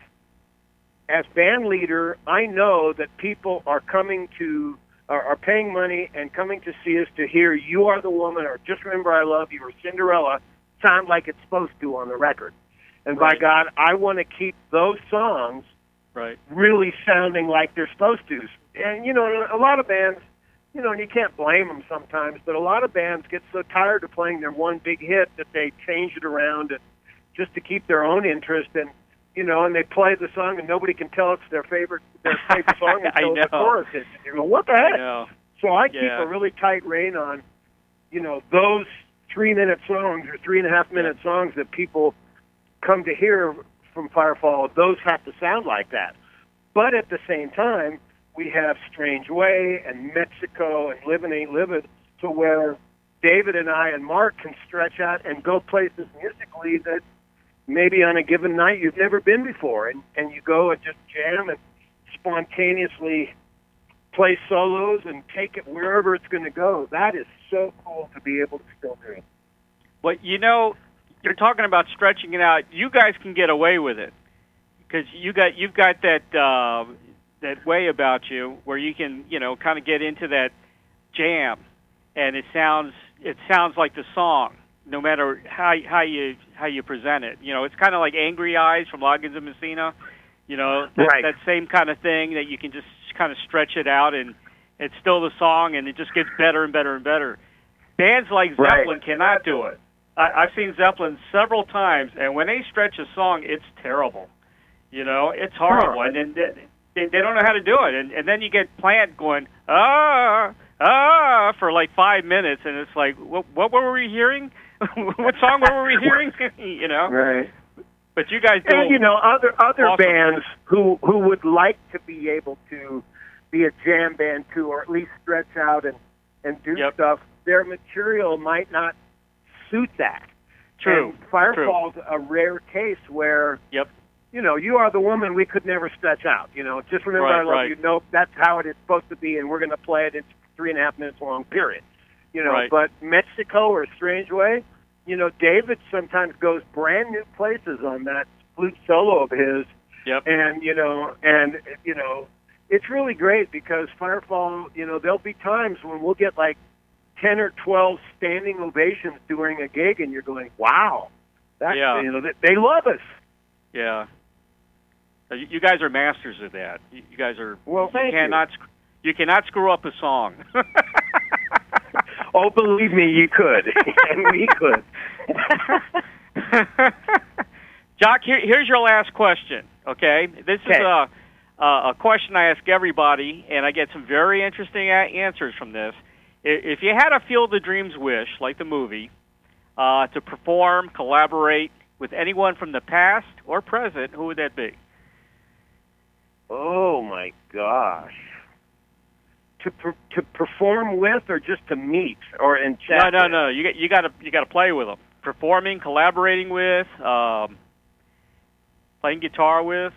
as band leader, I know that people are coming to, are, are paying money and coming to see us to hear You Are the Woman or Just Remember I Love You or Cinderella sound like it's supposed to on the record. And Right. by God, I want to keep those songs Right. really sounding like they're supposed to. And, you know, a lot of bands, you know, and you can't blame them sometimes, but a lot of bands get so tired of playing their one big hit that they change it around and just to keep their own interest. And, you know, and they play the song and nobody can tell it's their favorite their favorite song until the chorus hits. And you go, what the heck? I know. So I Yeah. keep a really tight rein on, you know, those three-minute songs or three-and-a-half-minute songs that people come to hear from Firefall. Those have to sound like that. But at the same time, we have Strange Way and Mexico and Livin' Ain't Livin', to where David and I and Mark can stretch out and go places musically that maybe on a given night you've never been before. And, and you go and just jam and spontaneously play solos and take it wherever it's going to go. That is so cool to be able to still do. But, you know, you're talking about stretching it out. You guys can get away with it because you got you've got that uh, that way about you where you can, you know, kind of get into that jam, and it sounds it sounds like the song, no matter how how you how you present it. You know, it's kind of like Angry Eyes from Loggins and Messina. You know, that, right. that same kind of thing that you can just kind of stretch it out, and it's still the song, and it just gets better and better and better. Bands like Zeppelin right. cannot do it. I, I've seen Zeppelin several times, and when they stretch a song, it's terrible. You know, it's horrible, and, and they, they don't know how to do it. And, and then you get Plant going, ah, ah, for like five minutes, and it's like, what, what were we hearing? What song were we hearing? You know? Right. But you guys do. And, you know, other other awesome. bands who, who would like to be able to be a jam band, too, or at least stretch out and, and do yep. stuff, their material might not suit that. True. And Firefall's True. a rare case where, yep. you know, You Are the Woman we could never stretch out. You know, just remember right, I love right. you. Nope, that's how it is supposed to be, and we're going to play it. It's three and a half minutes long, period. You know, right. but Mexico or Strange Way, you know, David sometimes goes brand new places on that flute solo of his. Yep. And, you know, and, you know, it's really great because Firefall, you know, there'll be times when we'll get like ten or twelve standing ovations during a gig, and you're going, wow, that, yeah. you know, they, they love us. Yeah. You, you guys are masters of that. You, you guys are. Well, thank you. Cannot, you. You cannot screw up a song. Oh, believe me, you could, and we could. Jock, here, here's your last question. Okay, this okay. is a a question I ask everybody, and I get some very interesting answers from this. If you had a Field of Dreams wish, like the movie, uh, to perform, collaborate with anyone from the past or present, who would that be? Oh my gosh! To per, to perform with, or just to meet, or in chat? No, no, no. You got you got to you got to play with them. Performing, collaborating with, um, playing guitar with.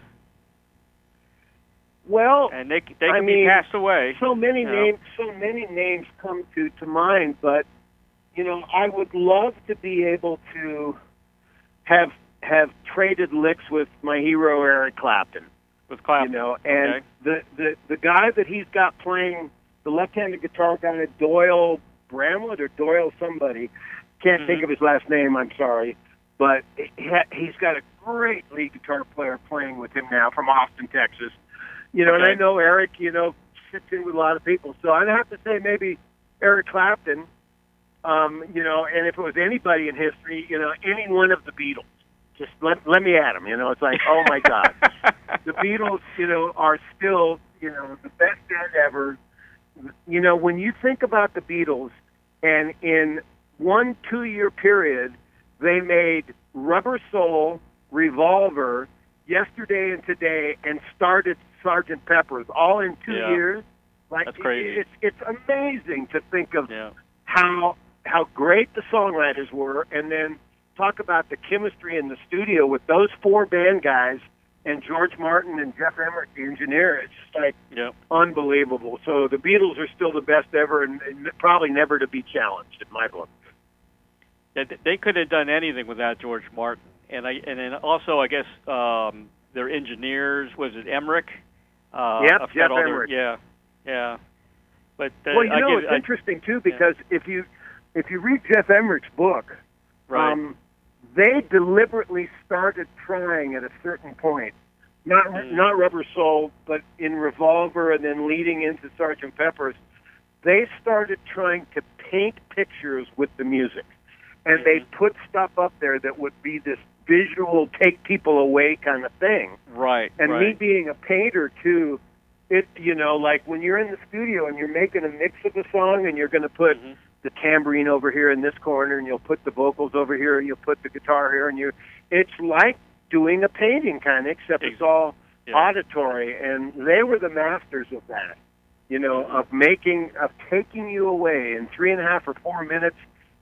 Well, and they they can I be mean, passed away. So many names, know. so many names come to to mind. But you know, I would love to be able to have have traded licks with my hero Eric Clapton. With Clapton, you know, and okay. the, the the guy that he's got playing the left-handed guitar guy, Doyle Bramlett or Doyle somebody, can't mm-hmm. think of his last name. I'm sorry, but he ha- he's got a great lead guitar player playing with him now from Austin, Texas. You know, okay. and I know Eric, you know, sits in with a lot of people, so I'd have to say maybe Eric Clapton. Um, you know, and if it was anybody in history, you know, any one of the Beatles. Just let let me at them, you know. It's like, oh my God, the Beatles, you know, are still, you know, the best band ever. You know, when you think about the Beatles, and in one two-year period, they made Rubber Soul, Revolver, Yesterday and Today, and started Sergeant Pepper's, all in two yeah. years. Like, that's crazy. It's it's amazing to think of yeah. how how great the songwriters were, and then talk about the chemistry in the studio with those four band guys and George Martin and Jeff Emmerich, the engineer, it's just like Yep. unbelievable. So the Beatles are still the best ever, and, and probably never to be challenged in my book. Yeah, th- they could have done anything without George Martin, and I and then also I guess um, their engineers, was it Emmerich? Uh, Yep, I forgot Jeff all their- Emmerich. Yeah, yeah. But uh, Well, you I know, give, it's I, interesting too, because if you if you read Jeff Emmerich's book, right. um, they deliberately started trying at a certain point, not Mm. not Rubber Soul, but in Revolver, and then leading into Sergeant Pepper's. They started trying to paint pictures with the music, and Mhm. they put stuff up there that would be this visual, take people away kind of thing. Right. And right. me being a painter too, it you know, like when you're in the studio and you're making a mix of a song, and you're going to put Mhm. the tambourine over here in this corner, and you'll put the vocals over here, and you'll put the guitar here, and you it's like doing a painting kind of, except it's all Yeah. auditory, and they were the masters of that, you know, Mhm. of making, of taking you away in three and a half or four minutes,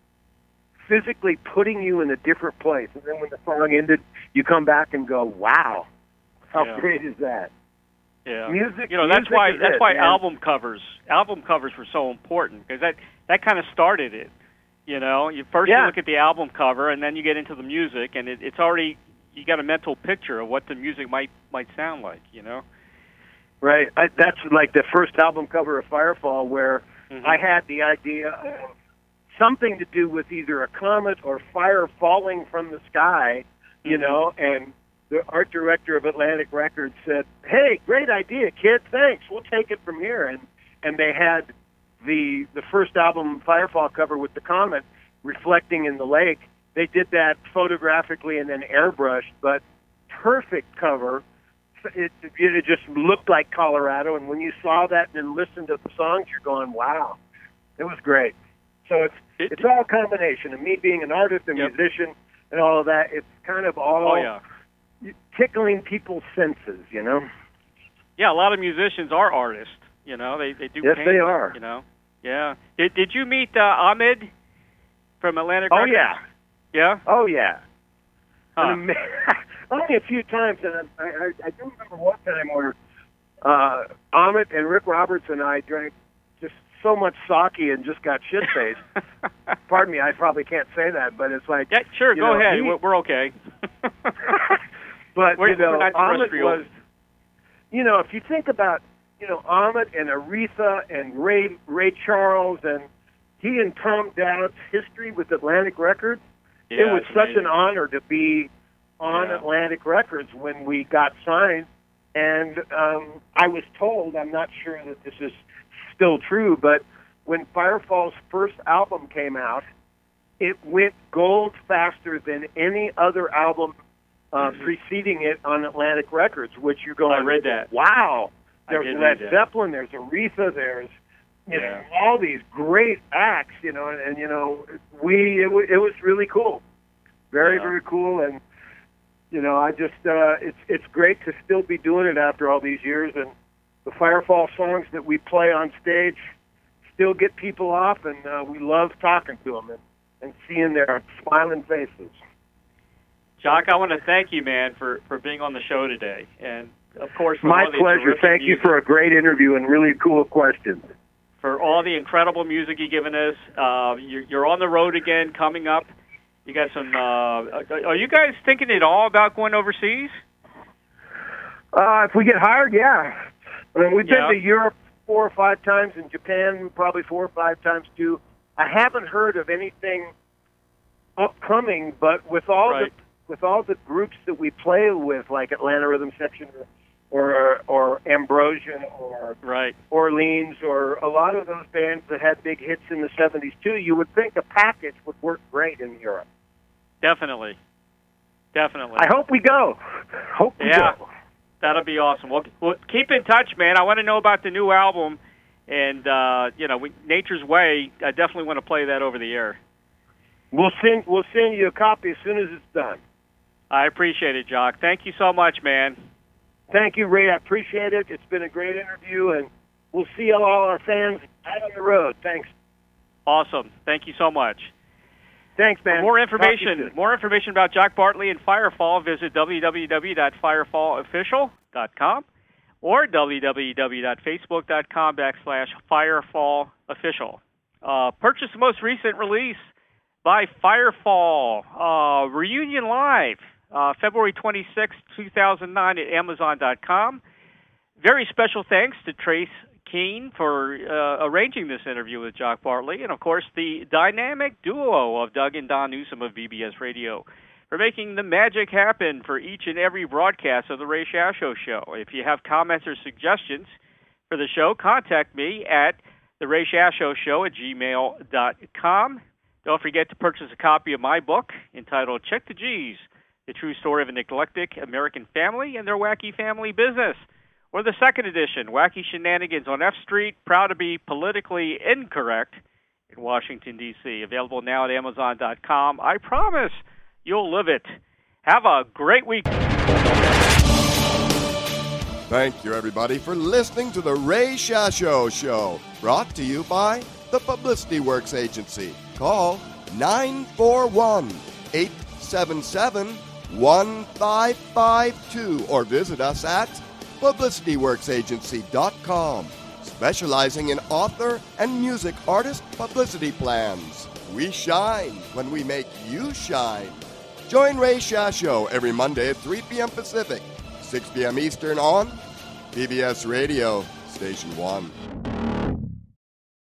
physically putting you in a different place. And then when the song ended, you come back and go, wow, how Yeah. great is that? Yeah. Music, You know, that's music why is that's it, why man. album covers album covers were so important, because that that kind of started it. You know, you first Yeah. you look at the album cover, and then you get into the music, and it, it's already you got a mental picture of what the music might might sound like. You know. Right. I, that's like the first album cover of Firefall, where Mhm. I had the idea of something to do with either a comet or fire falling from the sky, you Mhm. know, and the art director of Atlantic Records said, "Hey, great idea, kid. Thanks. We'll take it from here." And and they had the the first album Firefall cover with the comet reflecting in the lake. They did that photographically and then airbrushed, but perfect cover. It, it just looked like Colorado, and when you saw that and then listened to the songs, you're going, "Wow, it was great." So it's It- it's all a combination of me being an artist, a Yep. musician, and all of that. It's kind of all Oh yeah. tickling people's senses, you know. Yeah, a lot of musicians are artists. You know, they they do. Yes, paint, they are. You know. Yeah. Did Did you meet uh, Ahmed from Atlantic Oh Records? yeah, Yeah. oh yeah. Huh. An ama- Only a few times, and I, I, I do remember one time where uh, Ahmet and Rick Roberts and I drank just so much sake and just got shit faced. Pardon me, I probably can't say that, but it's like, Yeah, sure. you Go know, ahead. he- We're, we're okay. but We're- you know, we're not Ahmet terrestrial. was, you know, if you think about, you know, Ahmet and Aretha and Ray Ray Charles and he and Tom Dowd's history with Atlantic Records, Yeah, it was it's such amazing. an honor to be on Yeah. Atlantic Records when we got signed. And um, I was told, I'm not sure that this is still true, but when Firefall's first album came out, it went gold faster than any other album uh, preceding it on Atlantic Records, which you're going, I read that. wow, I there's did Led read that. Zeppelin, there's Aretha, there's you Yeah. know, all these great acts, you know, and, and you know, we, it, w- it was really cool. Very, Yeah. very cool, and you know, I just uh, it's it's great to still be doing it after all these years, and the Firefall songs that we play on stage still get people off, and uh, we love talking to them and, and seeing their smiling faces. Jock, I want to thank you, man, for, for being on the show today, and of course, for My all the pleasure. terrific Thank you music, for a great interview and really cool questions. for all the incredible music you've given us. Uh, you're, you're on the road again, coming up. You got some. Uh, are you guys thinking at all about going overseas? Uh, if we get hired, yeah. I mean, we've Yeah. been to Europe four or five times, and Japan probably four or five times too. I haven't heard of anything upcoming, but with all Right. the with all the groups that we play with, like Atlanta Rhythm Section or or, or Ambrosia or Right. Orleans or a lot of those bands that had big hits in the seventies too, you would think a package would work great in Europe. Definitely. Definitely. I hope we go. Hope we Yeah. go. That'll be awesome. Well, well, keep in touch, man. I want to know about the new album, and uh, you know, we, Nature's Way. I definitely want to play that over the air. We'll send we'll send you a copy as soon as it's done. I appreciate it, Jock. Thank you so much, man. Thank you, Ray. I appreciate it. It's been a great interview, and we'll see all our fans out on the road. Thanks. Awesome. Thank you so much. Thanks, man. For more Talk to you information, soon. more information about Jock Bartley and Firefall, visit w w w dot firefall official dot com or w w w dot facebook dot com backslash firefall official. Uh, purchase the most recent release by Firefall, uh, Reunion Live, uh, February twenty-sixth, two thousand nine at amazon dot com. Very special thanks to Trace Keane for uh, arranging this interview with Jock Bartley, and of course the dynamic duo of Doug and Don Newsom of V B S Radio for making the magic happen for each and every broadcast of the Ray Shasho Show. If you have comments or suggestions for the show, contact me at the Ray Shasho Show at gmail dot com. Don't forget to purchase a copy of my book entitled Check the G's, The True Story of an Eclectic American Family and Their Wacky Family Business. Or the second edition, Wacky Shenanigans on F Street, Proud to be Politically Incorrect in Washington, D C Available now at amazon dot com. I promise you'll live it. Have a great week. Thank you, everybody, for listening to the Ray Shasho Show, brought to you by the Publicity Works Agency. Call nine four one, eight seven seven, one five five two or visit us at publicity works agency dot com, specializing in author and music artist publicity plans. We shine when we make you shine. Join Ray Shasho every Monday at three p.m. Pacific, six p.m. Eastern on V B S Radio, Station one.